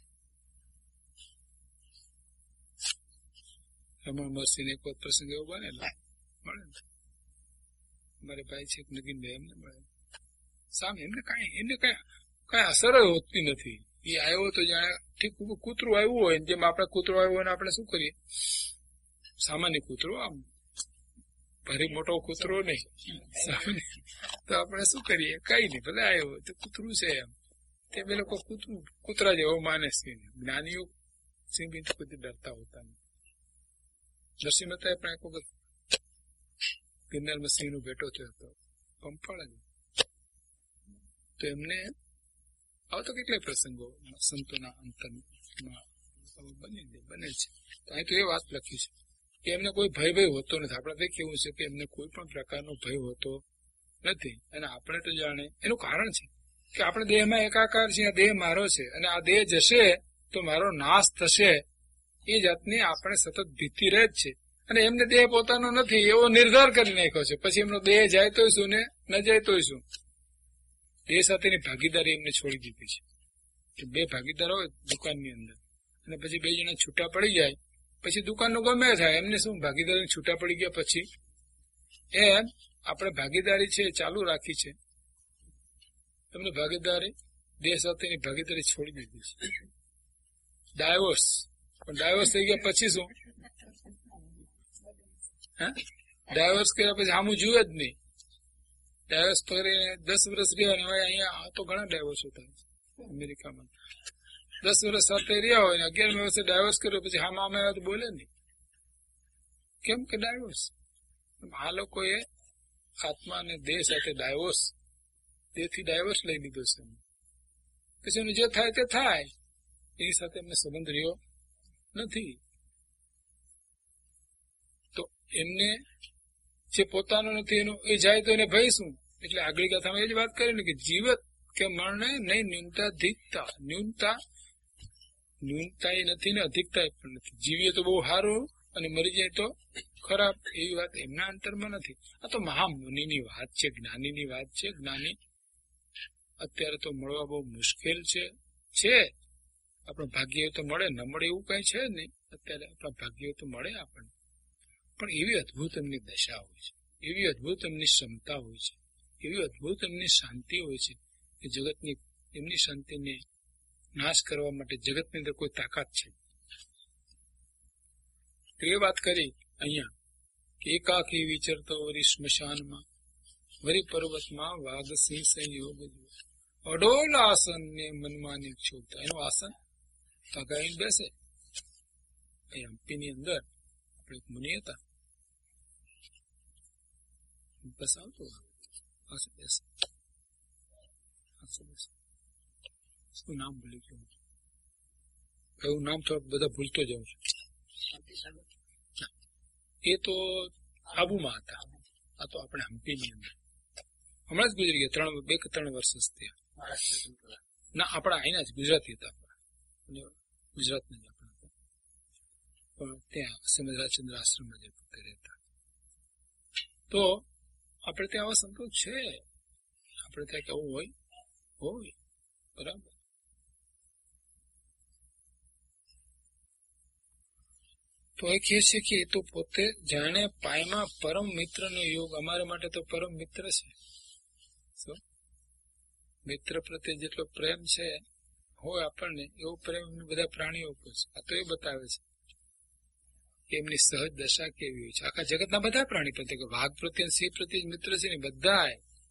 રમણ મહર્ષિને એક વખત પ્રસંગ એવો બનેલો મળે ને, મારે ભાઈ છે નગીનભાઈ, એમને મળે સામે એમને કઈ એમને કઈ કઈ અસર હોતી નથી. એ આવ્યો તો જાણે ઠીક કૂતરું આવ્યું હોય, જેમ આપણે કૂતરો આવ્યો હોય ને આપણે શું કરીએ? સામાન્ય કૂતરો, આમ ભારે મોટો કૂતરો નહીં, સામાન્ય તો આપણે શું કરીએ? કઈ નહીં, ભલે આવ્યો તો કૂતરું છે એમ. તે બે લોકો કૂતરું કૂતરા જેવો માને સિંહ. જ્ઞાનીઓ સિંહ બી કોઈ ડરતા હોતા નથી. નરસિંહ મહેતાએ પણ એક વખત ગિરનારમાં સિંહનો ભેટો થયો હતો, પંપાળ જ. તો એમને આવો તો કેટલાય પ્રસંગો સંતોના અંતરમાં બને બને છે. તો અહીં તો એ વાત લખી છે કે એમને કોઈ ભય ભય હોતો નથી. આપણે તો કેવું છે કે એમને કોઈ પણ પ્રકારનો ભય હોતો નથી. અને આપણે તો જાણે એનું કારણ છે કે આપણે દેહમાં એકાકાર છે. આ દેહ મારો છે અને આ દેહ જશે તો મારો નાશ થશે. એ જાતની આપણે સતત ભીતિ રહે જ છે. અને એમને દેહ પોતાનો નથી એવો નિર્ધાર કરી નાખ્યો છે. પછી એમનો દેહ જાય તોય શું ને ન જાય તોય શું. દેહ સાથેની ભાગીદારી એમને છોડી દીધી છે. બે ભાગીદાર હોય દુકાનની અંદર અને પછી બે જણા છૂટા પડી જાય, પછી દુકાનનું ગમે થાય. એમને શું ભાગીદારી છૂટા પડી ગયા પછી એમ આપણે ભાગીદારી છે ચાલુ રાખી છે. તમને ભાગીદારી દેહ સાથેની ભાગીદારી છોડી દીધી છે. ડાયવોર્સ, પણ ડાયવોર્સ થઈ ગયા પછી શું? હા, ડાયવોર્સ કર્યા પછી આમું જુએ જ નહીં. ડાયવોર્સ કરીને દસ વર્ષ રહ્યા ને અહીંયા તો ઘણા ડાયવોર્સો થાય છે અમેરિકામાં. દસ વર્ષ સાથે રહ્યા હોય ને અગિયારમી વર્ષે ડાયવોર્સ કર્યો પછી હા મામે તો બોલે નહીં. કેમ કે ડાયવોર્સ. આ લોકોએ આત્મા અને દેહ સાથે ડાયવોર્સ, દેહથી ડાયવોર્સ લઈ લીધો છે. પછી એનું જે થાય તે થાય, એની સાથે એમને સંબંધ રહ્યો નથી. તો એમને જે પોતાનો નથી એનો એ જાય તો એને ભય શું? એટલે આગળ કથામાં એ જ વાત કરી ને કે જીવત કે મરણે નહીં ન્યૂનતા અધિકતા. ન્યૂનતા ન્યૂનતા એ નથી ને અધિકતા પણ નથી. જીવીએ તો બહુ સારું અને મરી જાય તો ખરાબ, એવી વાત એમના અંતરમાં નથી. આ તો મહામુનિની વાત છે, જ્ઞાનીની વાત છે. જ્ઞાની અત્યારે તો મળવા બહુ મુશ્કેલ છે. છે આપણું ભાગ્ય તો મળે, ન મળે એવું કઈ છે નહીં. અત્યારે આપણા ભાગ્ય તો મળે આપણને, પણ એવી અદભુત એમની દશા હોય છે, એવી અદભુત એમની ક્ષમતા હોય છે, એવી અદભુત એમની શાંતિ હોય છે કે જગતની એમની શાંતિને નાશ કરવા માટે જગતની અંદર કોઈ તાકાત છે. તો એ વાત કરી અહીંયા કે એકાકી વિચરતો વરી સ્મશાનમાં વરી પર્વતમાં વાઘ સિંહ સંયોગ અડોલ આસન ને મનમાં નિક્ષોભતા. એનું આસન તગાઈને બેસે. હમ્પીની અંદર આપણે એક મુનિ હતા, બસ આવતો પાસે બેસે. શું નામ ભૂલી ગયું? એવું નામ તો બધા ભૂલતો જાઉં છું. એ તો આબુમાં હતા. આ તો આપણે હમ્પીની અંદર હમણાં જ ગુજરી ગયા, ત્રણ બે કે ત્રણ વર્ષ થયા. ના, આપણા અહીંના જ ગુજરાતી હતા. ગુજરાતના જ આપણા હતા, પણ ત્યાં શ્રીમદ રાજચંદ્ર આશ્રમમાં જે પોતે રહેતા. તો આપણે ત્યાં આવા સંતો છે. આપણે ત્યાં કેવું હોય હોય બરાબર. તો તો એ કહે છે કે એ તો પોતે જાણે પાયમાં પરમ મિત્રનો યોગ. અમારા માટે તો પરમ મિત્ર છે. મિત્ર પ્રત્યે જેટલો પ્રેમ છે હોય આપણને, એવો પ્રેમ બધા પ્રાણીઓ ઉપર છે. આ તો એ બતાવે છે કે એમની સહજ દશા કેવી હોય છે. આખા જગતના બધા પ્રાણી પ્રત્યે, વાઘ પ્રત્યે, સિંહ પ્રત્યે મિત્ર છે ને, બધા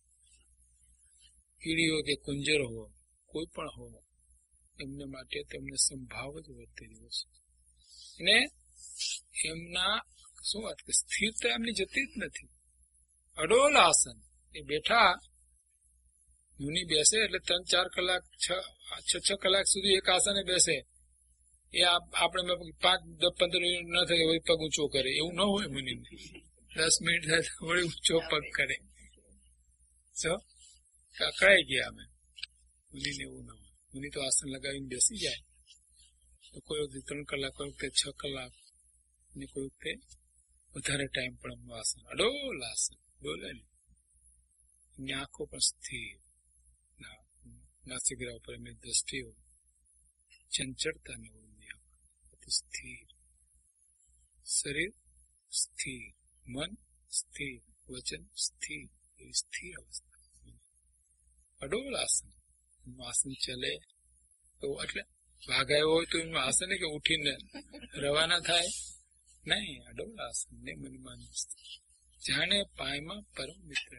કીડીઓ કે કુંજર હો, કોઈ પણ હો, એમને માટે તેમને સંભાવ જ વર્તી રહ્યો છે. અને એમના શું વાત કે સ્થિરતા એમની જતી જ નથી. અડોલ આસન એ બેઠા, મુનિ બેસે એટલે ત્રણ ચાર કલાક છ છ છ કલાક સુધી એક આસને બેસે. એ આપણે પાંચ દસ પંદર મિનિટ ન થાય વળી પગ ઊંચો કરે, એવું ન હોય. મુનિ દસ મિનિટ થાય વળી ઊંચો પગ કરે. અકળાઈ ગયા અમે. મુનિને એવું ન હોય. મુનિ તો આસન લગાવીને બેસી જાય. તો કોઈ વખતે ત્રણ કલાક, કોઈ વખતે છ કલાક, ને કોઈ વખતે વધારે ટાઈમ પણ એમનું આસન અડોલ આસન બોલે ને. એમની આંખો પણ સ્થિર, નાસિકરા ઉપર એમની દ્રષ્ટિઓ ચંચળતા ન હોય, સ્થિર શરીર, સ્થિર મન, સ્થિર વચન, સ્થિર એવી સ્થિર અવસ્થા. અડોલ આસન. એમનું આસન ચલે તો એટલે ભાગાયો હોય તો એમનું આસન કે ઉઠીને રવાના થાય નહીં. અડોલ આસન ને મનમાં જાણે પાયમાં પરમ મિત્ર.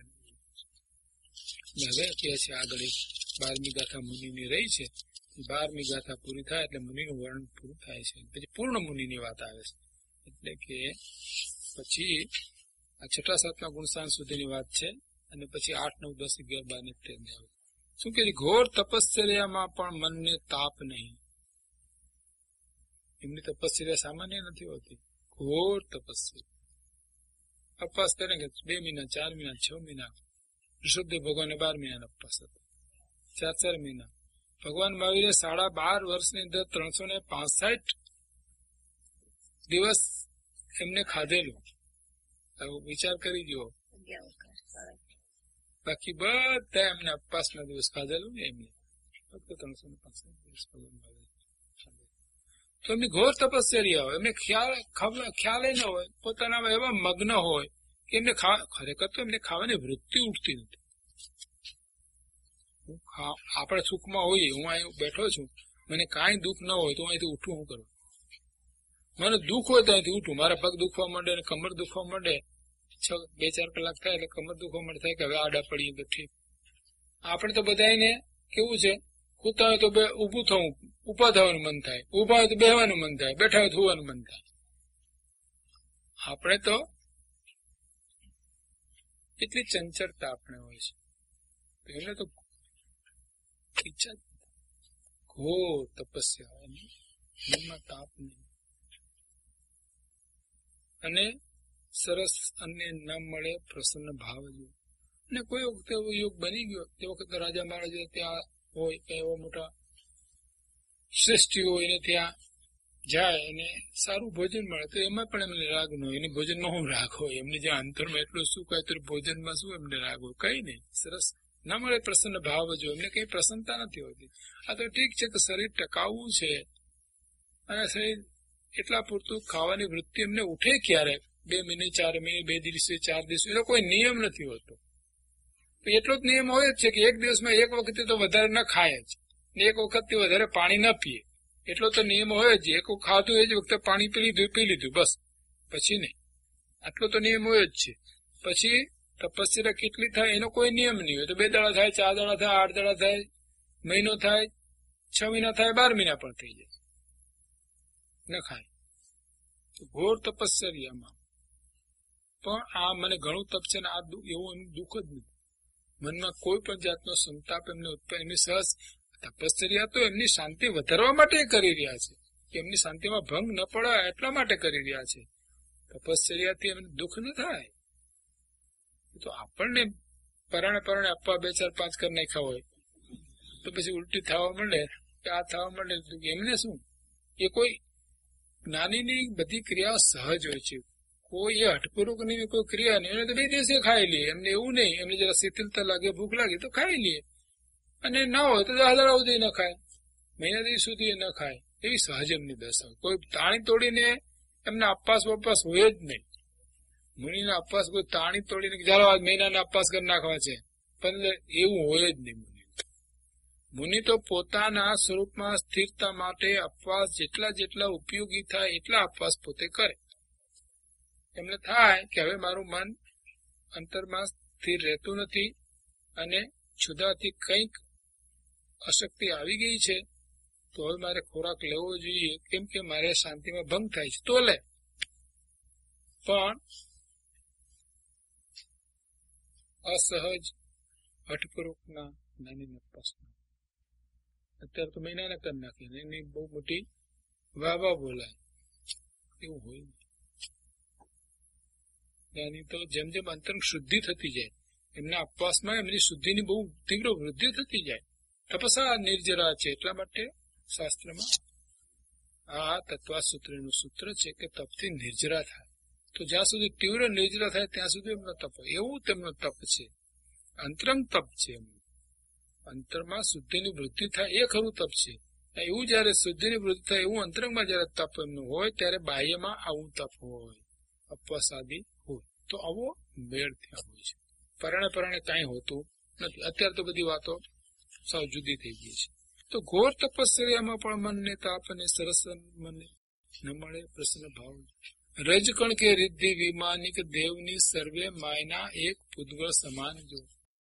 હવે કહે છે આગળ બારમી ગાથા મુનિની રહી છે. બારમી ગાથા પૂરી થાય એટલે મુનિનું વર્ણન પૂરું થાય છે. પછી પૂર્ણ મુનિની વાત આવે છે. એટલે કે પછી આ છઠ્ઠા સાતમા ગુણસાન સુધીની વાત છે. અને પછી આઠ નવ દસ અગિયાર બાર ને તેર ને આવે. શું કે ઘોર તપશ્ચર્યામાં પણ મનને તાપ નહીં. એમની તપશ્ચર્યા સામાન્ય નથી હોતી. ઘોર તપસ્યા અપવાસ કરે કે બે મહિના, ચાર મહિના, છ મહિના. ઋષભદેવ ભગવાને બાર મહિના અપવાસ હતા, ચાર ચાર મહિના. ભગવાન મહાવીરે સાડા બાર વર્ષની અંદર ત્રણસો ને પાસઠ દિવસ એમને ખાધેલું. વિચાર કરી જુઓ. બાકી બધા એમને અપવાસ ના દિવસ ખાધેલું ને એમને ફક્ત ત્રણસો ને પાસઠ દિવસ ભગવાન મહાવીર. તો એમની ઘોર તપસ્યા હોય. એમને ખ્યાલ ખ્યાલ ન હોય, પોતાના એવા મગ્ન હોય કે એમને ખરેખર તો એમને ખાવાની વૃત્તિ ઉઠતી નથી. આપણે સુખમાં હોઈએ, હું અહીં બેઠો છું, મને કાંઈ દુઃખ ન હોય તો અહીંથી ઉઠું શું કરું? મને દુઃખ હોય તો અહીંથી ઉઠું. મારા પગ દુખવા માંડે, કમર દુખવા માંડે, છ બે ચાર કલાક થાય એટલે કમર દુખવા માંડે, થાય કે હવે આડા પડીએ તો ઠીક. આપણે તો બધાને કેવું છે, કૂતા હોય તો બે ઉભું થવું, ઉભા થવાનું મન થાય, ઉભા હોય તો બેહવાનું મન થાય, બેઠા હોય તો હોવાનું મન થાય. આપણે તો એટલી ચંચળતા આપણે હોય છે. એમને તો ઈચ્છા ઘોર તપસ્યા હોય, મનમાં તાપ નહીં. અને સરસ અન્ય ન મળે પ્રસન્ન ભાવ જો. અને કોઈ વખતે એવો યોગ બની ગયો, તે વખતે રાજા મહારાજા ત્યાં હોય કે એવા મોટા શ્રેષ્ઠી હોય ને ત્યાં જાય અને સારું ભોજન મળે તો એમાં પણ એમને રાગ ન હોય. એને ભોજનમાં શું રાગ હોય? એમને જે અંતરમાં એટલું સુખ હોય તો ભોજનમાં શું એમને રાગ હોય? કઈ નહીં. સરસ ના મળે પ્રસન્ન ભાવ જો. એમને કઈ પ્રસન્નતા નથી હોતી. આ તો ઠીક છે કે શરીર ટકાવવું છે અને શરીર એટલા પૂરતું ખાવાની વૃત્તિ એમને ઉઠે ક્યારે, બે મહિને, ચાર મહિને, બે દિવસે, ચાર દિવસે, એનો કોઈ નિયમ નથી હોતો. એટલો જ નિયમ હોય જ છે કે એક દિવસમાં એક વખતે તો વધારે ન ખાય જ, એક વખતથી વધારે પાણી ન પીએ. એટલો તો નિયમ હોય જ. એક ખાધું એ જ વખતે પાણી પી લીધું પી લીધું બસ, પછી નહીં. આટલો તો નિયમ હોય જ છે. પછી તપસ્યા કેટલી થાય એનો કોઈ નિયમ નહીં હોય. તો બે દાડા થાય, ચાર દાડા થાય, આઠ દાડા થાય, મહિનો થાય, છ મહિના થાય, બાર મહિના પણ થઈ જાય, ન ખાય. ઘોર તપસ્યામાં પણ આ મને ઘણું તપ છે ને આ એવું એનું દુઃખ જ નથી. મનમાં કોઈ પણ જાતનો સંતાપ એમને ઉત્પન્ન. એમની સહજ તપશ્ચર્યા તો એમની શાંતિ વધારવા માટે કરી રહ્યા છે, કે એમની શાંતિમાં ભંગ ન પડે એટલા માટે કરી રહ્યા છે. તપશ્ચર્યાથી એમને દુઃખ ન થાય. તો આપણને પરાણે પરાણે આપવા બે ચાર પાંચ કરી નાખ્યા હોય તો પછી ઉલટી થવા માંડે કે આ થવા માંડે. એમને શું, એ કોઈ નાની બધી ક્રિયાઓ સહજ હોય છે. કોઈ એ હઠપૂર્વક ની કોઈ ક્રિયા નહીં. એને તો બે દિવસે ખાઈ લે. એમને એવું નહીં. એમને જરા શીતળતા લાગે, ભૂખ લાગે તો ખાઈ લે, અને ના હોય તો દસ દાડા સુધી ન ખાય, મહિના દિવસ સુધી ન ખાય. એવી સહજ એમની દશા. કોઈ તાણી તોડીને એમના અપવાસ વપવાસ હોય જ નહીં. મુનિના અપવાસ કોઈ તાણી તોડીને ચાલો આજ મહિનાના અપવાસ કરી નાખવા છે, પણ એવું હોય જ નહીં. મુનિ મુનિ તો પોતાના સ્વરૂપમાં સ્થિરતા માટે અપવાસ જેટલા જેટલા ઉપયોગી થાય એટલા અપવાસ પોતે કરે. એમને થાય કે હવે મારું મન અંતરમાં સ્થિર રહેતું નથી અને છુદાથી કંઈક અશક્તિ આવી ગઈ છે, તો હવે મારે ખોરાક લેવો જોઈએ, કેમ કે મારે શાંતિમાં ભંગ થાય છે, તો લે. પણ અસહજ હઠપૂર્વકના નાની નપાસના અત્યારે તો મહિનાને કરી નાખીને એની બહુ મોટી વાહ વાહ બોલાય એવું હોય નહીં. એની તો જેમ જેમ અંતરંગ શુદ્ધિ થતી જાય, એમના અપવાસમાં એમની શુદ્ધિની બહુ તીવ્ર વૃદ્ધિ થતી જાય. તપસા નિર્જરા છે, એટલા માટે શાસ્ત્રમાં આ તત્વા સૂત્રનું સૂત્ર છે કે તપથી નિર્જરા થાય. તો જ્યાં સુધી તીવ્ર નિર્જરા થાય ત્યાં સુધી એમનો તપ હોય. એવું તેમનો તપ છે, અંતરંગ તપ છે. એમનું અંતરમાં શુદ્ધિની વૃદ્ધિ થાય એ ખરું તપ છે. એવું જયારે શુદ્ધિની વૃદ્ધિ થાય એવું અંતરંગમાં જયારે તપ એમનું હોય ત્યારે બાહ્યમાં આવું તપ હોય, અપવાસ આદિ હોય. તો આવો મેળ ત્યાં હોય છે. પરણે પરણે કાંઈ હોતું નથી. અત્યારે તો બધી વાતો સાવ જુદી થઈ ગઈ છે. તો ઘોર તપસ્યામાં પણ મનને તાપ અને સરસ મને ન મળે પ્રસન્ન ભાવ. રજકણ કે રિદ્ધિ વિમાનિક દેવની સર્વે માયના એક પૂદગળ સમાન જો.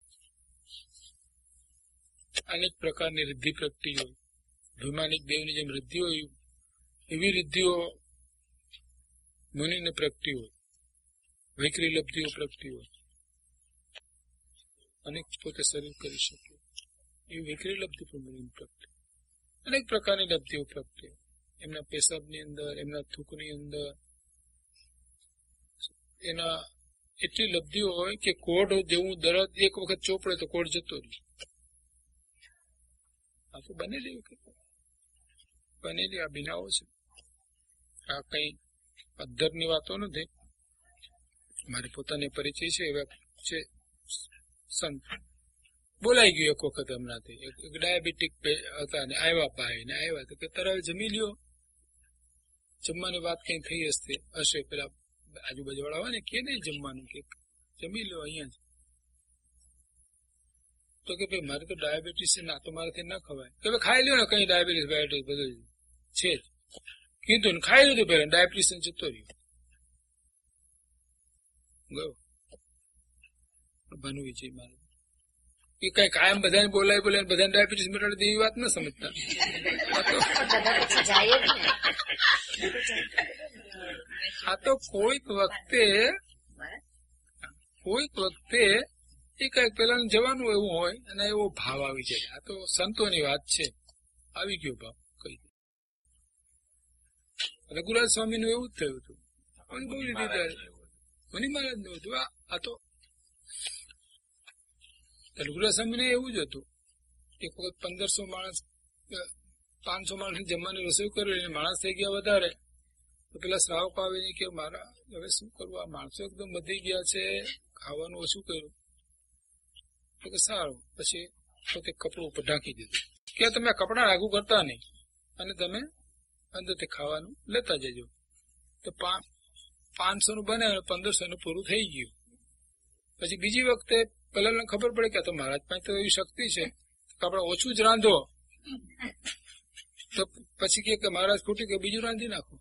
અનેક પ્રકારની રિદ્ધિ પ્રગતિ હોય. વિમાનિક દેવની જેમ રિદ્ધિ હોય એવી રિદ્ધિઓ મુનિને પ્રગતિ હોય, વૈકરી લબ્ધિઓ પ્રગતિ હોય. અનેક પોતે શરીર કરી શકે એવી વૈકરી લબ્ધિ પણ મુનિને પ્રગતિ. અનેક પ્રકારની લબ્ધિઓ પ્રગતિ હોય. એમના પેશાબની અંદર, એમના થૂકની અંદર એના એટલી લબ્ધિઓ હોય કે કોઢ જેવું દરદ એક વખત ચોપડે તો કોઢ જતો રહે. આ તો બનેલી બનેલી આ બિનાઓ છે. આ કઈ અધરની વાતો નથી. મારે પોતાને પરિચય છે એવા છે સંત. બોલાઈ ગયું એક વખત હમણાંથી, એક ડાયાબિટીક હતા ને આવ્યા ભાઈ ને આવ્યા તો કે તરાવે જમી લ્યો. જમવાની વાત કઈ થઈ હશે હશે પેલા આજુબાજુ વાળા હોય ને કે નહીં જમવાનું, કે જમી લો અહીંયા જ. તો કે ભાઈ મારે તો ડાયાબિટીસ છે, ના તો મારાથી ના ખવાય. કે ભાઈ ખાઈ લ્યો ને, કઈ ડાયાબિટીસ ડાયાબિટીસ બધું છે જ. કીધું ને ખાઈ લીધું પેલા, ડાયાબિટીસ જતો રહ્યો ગયો. બનવું છે મારે એ કઈ કાયમ બધાને બોલાય બોલાય બધાને ડાયાબિટીસ મટાડી દે એવી વાત ન સમજતા. આ તો કોઈક વખતે કોઈક વખતે એ કઈક પેલા જવાનું એવું હોય અને એવો ભાવ આવી જાય. આ તો સંતોની વાત છે, આવી ગયો ભાવ કઈ. રઘુરાજ સ્વામી નું એવું જ થયું હતું. બહુ રીતે મુનિ મહારાજ નું હતું. આ તો રઘુરાજ સ્વામી ને એવું જ હતું. એક વખત પંદરસો માણસ પાંચસો માણસ જમવાની રસોઈ કરી, માણસ થઈ ગયા વધારે. તો પેલા શ્રાવક આવીને કે મારા હવે શું કરવું, આ માણસો એકદમ વધી ગયા છે, ખાવાનું ઓછું કર્યું. તો કે સારું. પછી પોતે કપડું ઉપર ઢાંકી દીધું કે તમે કપડા આગું કરતા નહીં અને તમે અંદરથી ખાવાનું લેતા જજો. તો પાંચસો નું બને પંદરસો નું પૂરું થઈ ગયું. પછી બીજી વખતે પેલા ખબર પડે કે તો મહારાજ પાસે તો એવી શક્તિ છે, કપડા ઓછું જ રાંધો. તો પછી કે મહારાજ ખોટી કે બીજું રાંધી નાખો.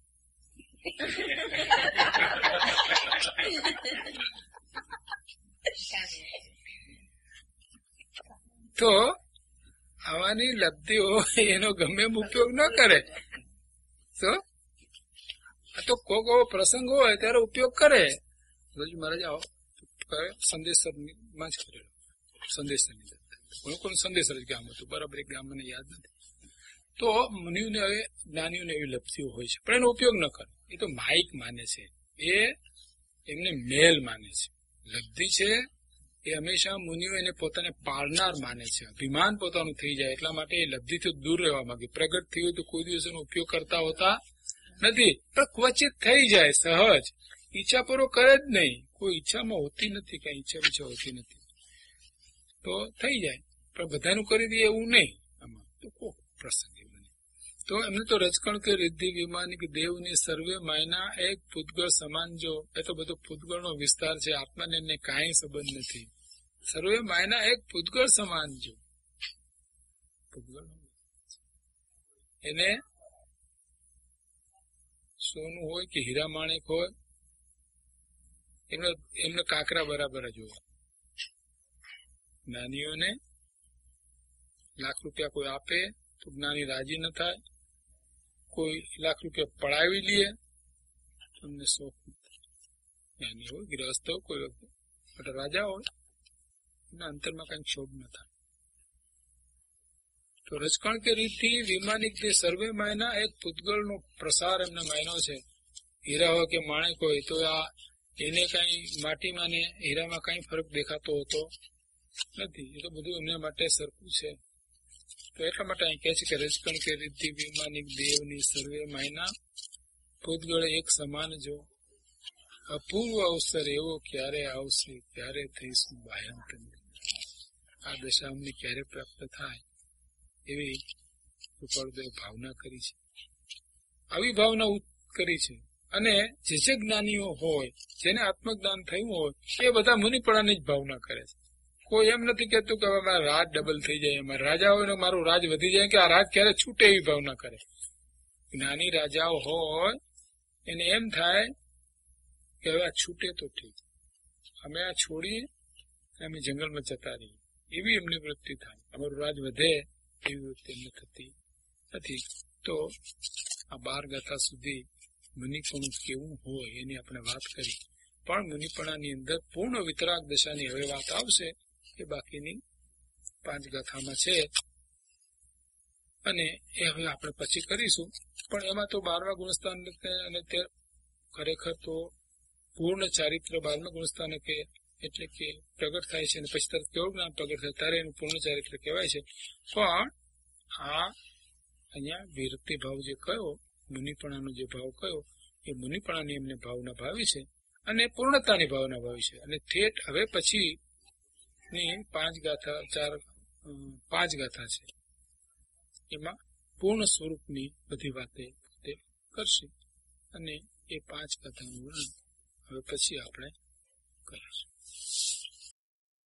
તો આવાની લબ્ધિઓ એનો ગમે એમ ઉપયોગ ન કરે. તો આ તો કોઈક એવો પ્રસંગ હોય ત્યારે ઉપયોગ કરે. મહારાજ આવો સંદેશમાં જ કરેલો. સંદેશની કોઈ કોઈ સંદેશર જ ગામ હતું, બરાબર એક ગામ મને યાદ નથી. તો મુનિઓને હવે જ્ઞાનીઓને એવી લબ્ધિઓ હોય છે પણ એનો ઉપયોગ ન કરે. એ તો માઇક માને છે, એ એમને મેલ માને છે. લબ્ધિ છે એ હંમેશા મુનિઓ એને પોતાને પાળનાર માને છે. અભિમાન પોતાનું થઈ જાય એટલા માટે એ લબ્ધિથી દૂર રહેવા માંગે. પ્રગટ થઈ હોય તો કોઈ દિવસ એનો ઉપયોગ કરતા હોતા નથી, પણ ક્વચિત થઈ જાય સહજ. ઈચ્છા પૂરો કરે જ નહીં, કોઈ ઈચ્છામાં હોતી નથી, કઈ ઈચ્છા ઈચ્છા હોતી નથી. તો થઈ જાય પણ બધાનું કરી દે એવું નહીં. આમાં તો કોઈ પ્રસંગ એવું નહીં. તો એમને તો રજકણ કે રિદ્ધિ વિમાની કે દેવની સર્વે માયના એક પૂતગળ સમાન જો, એ તો બધો પૂતગળનો વિસ્તાર છે, આત્માને એમને કાંઈ સંબંધ નથી. સર્વે માયના એક પૂતગળ સમાન જો, પૂતગળ એને સોનું હોય કે હીરા માણેક હોય, એમને એમને કાકરા બરાબર જ હોય. જ્ઞાનીઓને લાખ રૂપિયા કોઈ આપે તો જ્ઞાની રાજી ન થાય, કોઈ લાખ રૂપિયા પડાવી લે તમને શોખ નથી. જ્ઞાની હોય, ગૃહસ્થ હોય, કોઈ વખતે રાજા હોય, એના અંતરમાં કઈ ક્ષોભ ન થાય. તો રજકણ કે રીતિ વિમાનિક જે સર્વે માયના એક પૂતગળનો પ્રસાર એમને માયનો છે. હીરા હોય કે માણેક હોય તો આ એને કઈ માટીમાં ને હીરામાં કઈ ફરક દેખાતો હોતો નથી. એ તો બધું એમને માટે સરખું છે. તો એટલા માટે અહીં કહે છે કે રજકણ કે રીતિ વિમાનિક દેવની સર્વે માયના પૂતગળ એક સમાન જો, અપૂર્વ અવસર એવો ક્યારે આવશે, ક્યારે થઈશું ભયંકર. આ દશા અમને ક્યારે પ્રાપ્ત થાય એવી કૃપાળુદેવ ભાવના કરી છે, આવી ભાવના કરી છે. અને જે જે જ્ઞાનીઓ હોય, જેને આત્મજ્ઞાન થયું હોય, એ બધા મુનિપણાની જ ભાવના કરે છે. કોઈ એમ નથી કહેતું કે હવે મારા રાજ ડબલ થઈ જાય, મારા રાજા હોય ને મારું રાજ વધી જાય, કે આ રાજ ક્યારે છૂટે એવી ભાવના કરે. જ્ઞાની રાજાઓ હોય એને એમ થાય કે હવે આ છૂટે તો ઠીક, અમે આ છોડીએ અમે જંગલમાં જતા રહીએ, એવી એમની વૃત્તિ થાય. અમારું રાજ વધે એવી વૃત્તિ એમને થતી નથી. તો આ બાર ગાથા સુધી મુનિપણું કેવું હોય એની આપણે વાત કરી, પણ મુનિપણાની અંદર પૂર્ણ વિતરાગ દશાની હવે વાત આવશે, એ બાકીની પાંચ ગાથામાં છે, અને એ હવે આપણે પછી કરીશું. પણ એમાં તો બારમા ગુણસ્થાન અને તે ખરેખર તો પૂર્ણ ચારિત્ર બારમા ગુણસ્થાન કે એટલે કે પ્રગટ થાય છે, અને પછી તરત કેવું જ્ઞાન પ્રગટ થાય ત્યારે એનું પૂર્ણ ચારિત્ર કહેવાય છે. પણ આ અહીંયા વિરક્તિ ભાવ જે કયો, મુનિપણાનો જે ભાવ કયો, એ મુનિપણાની એમને ભાવના ભાવી છે, અને પૂર્ણતાની ભાવના ભાવી છે. અને ઠેઠ હવે પછી ની પાંચ ગાથા ચાર પાંચ ગાથા છે, એમાં પૂર્ણ સ્વરૂપની બધી વાતે તે કરશે, અને એ પાંચ ગાથાનું વર્ણન હવે પછી આપણે કરીશું.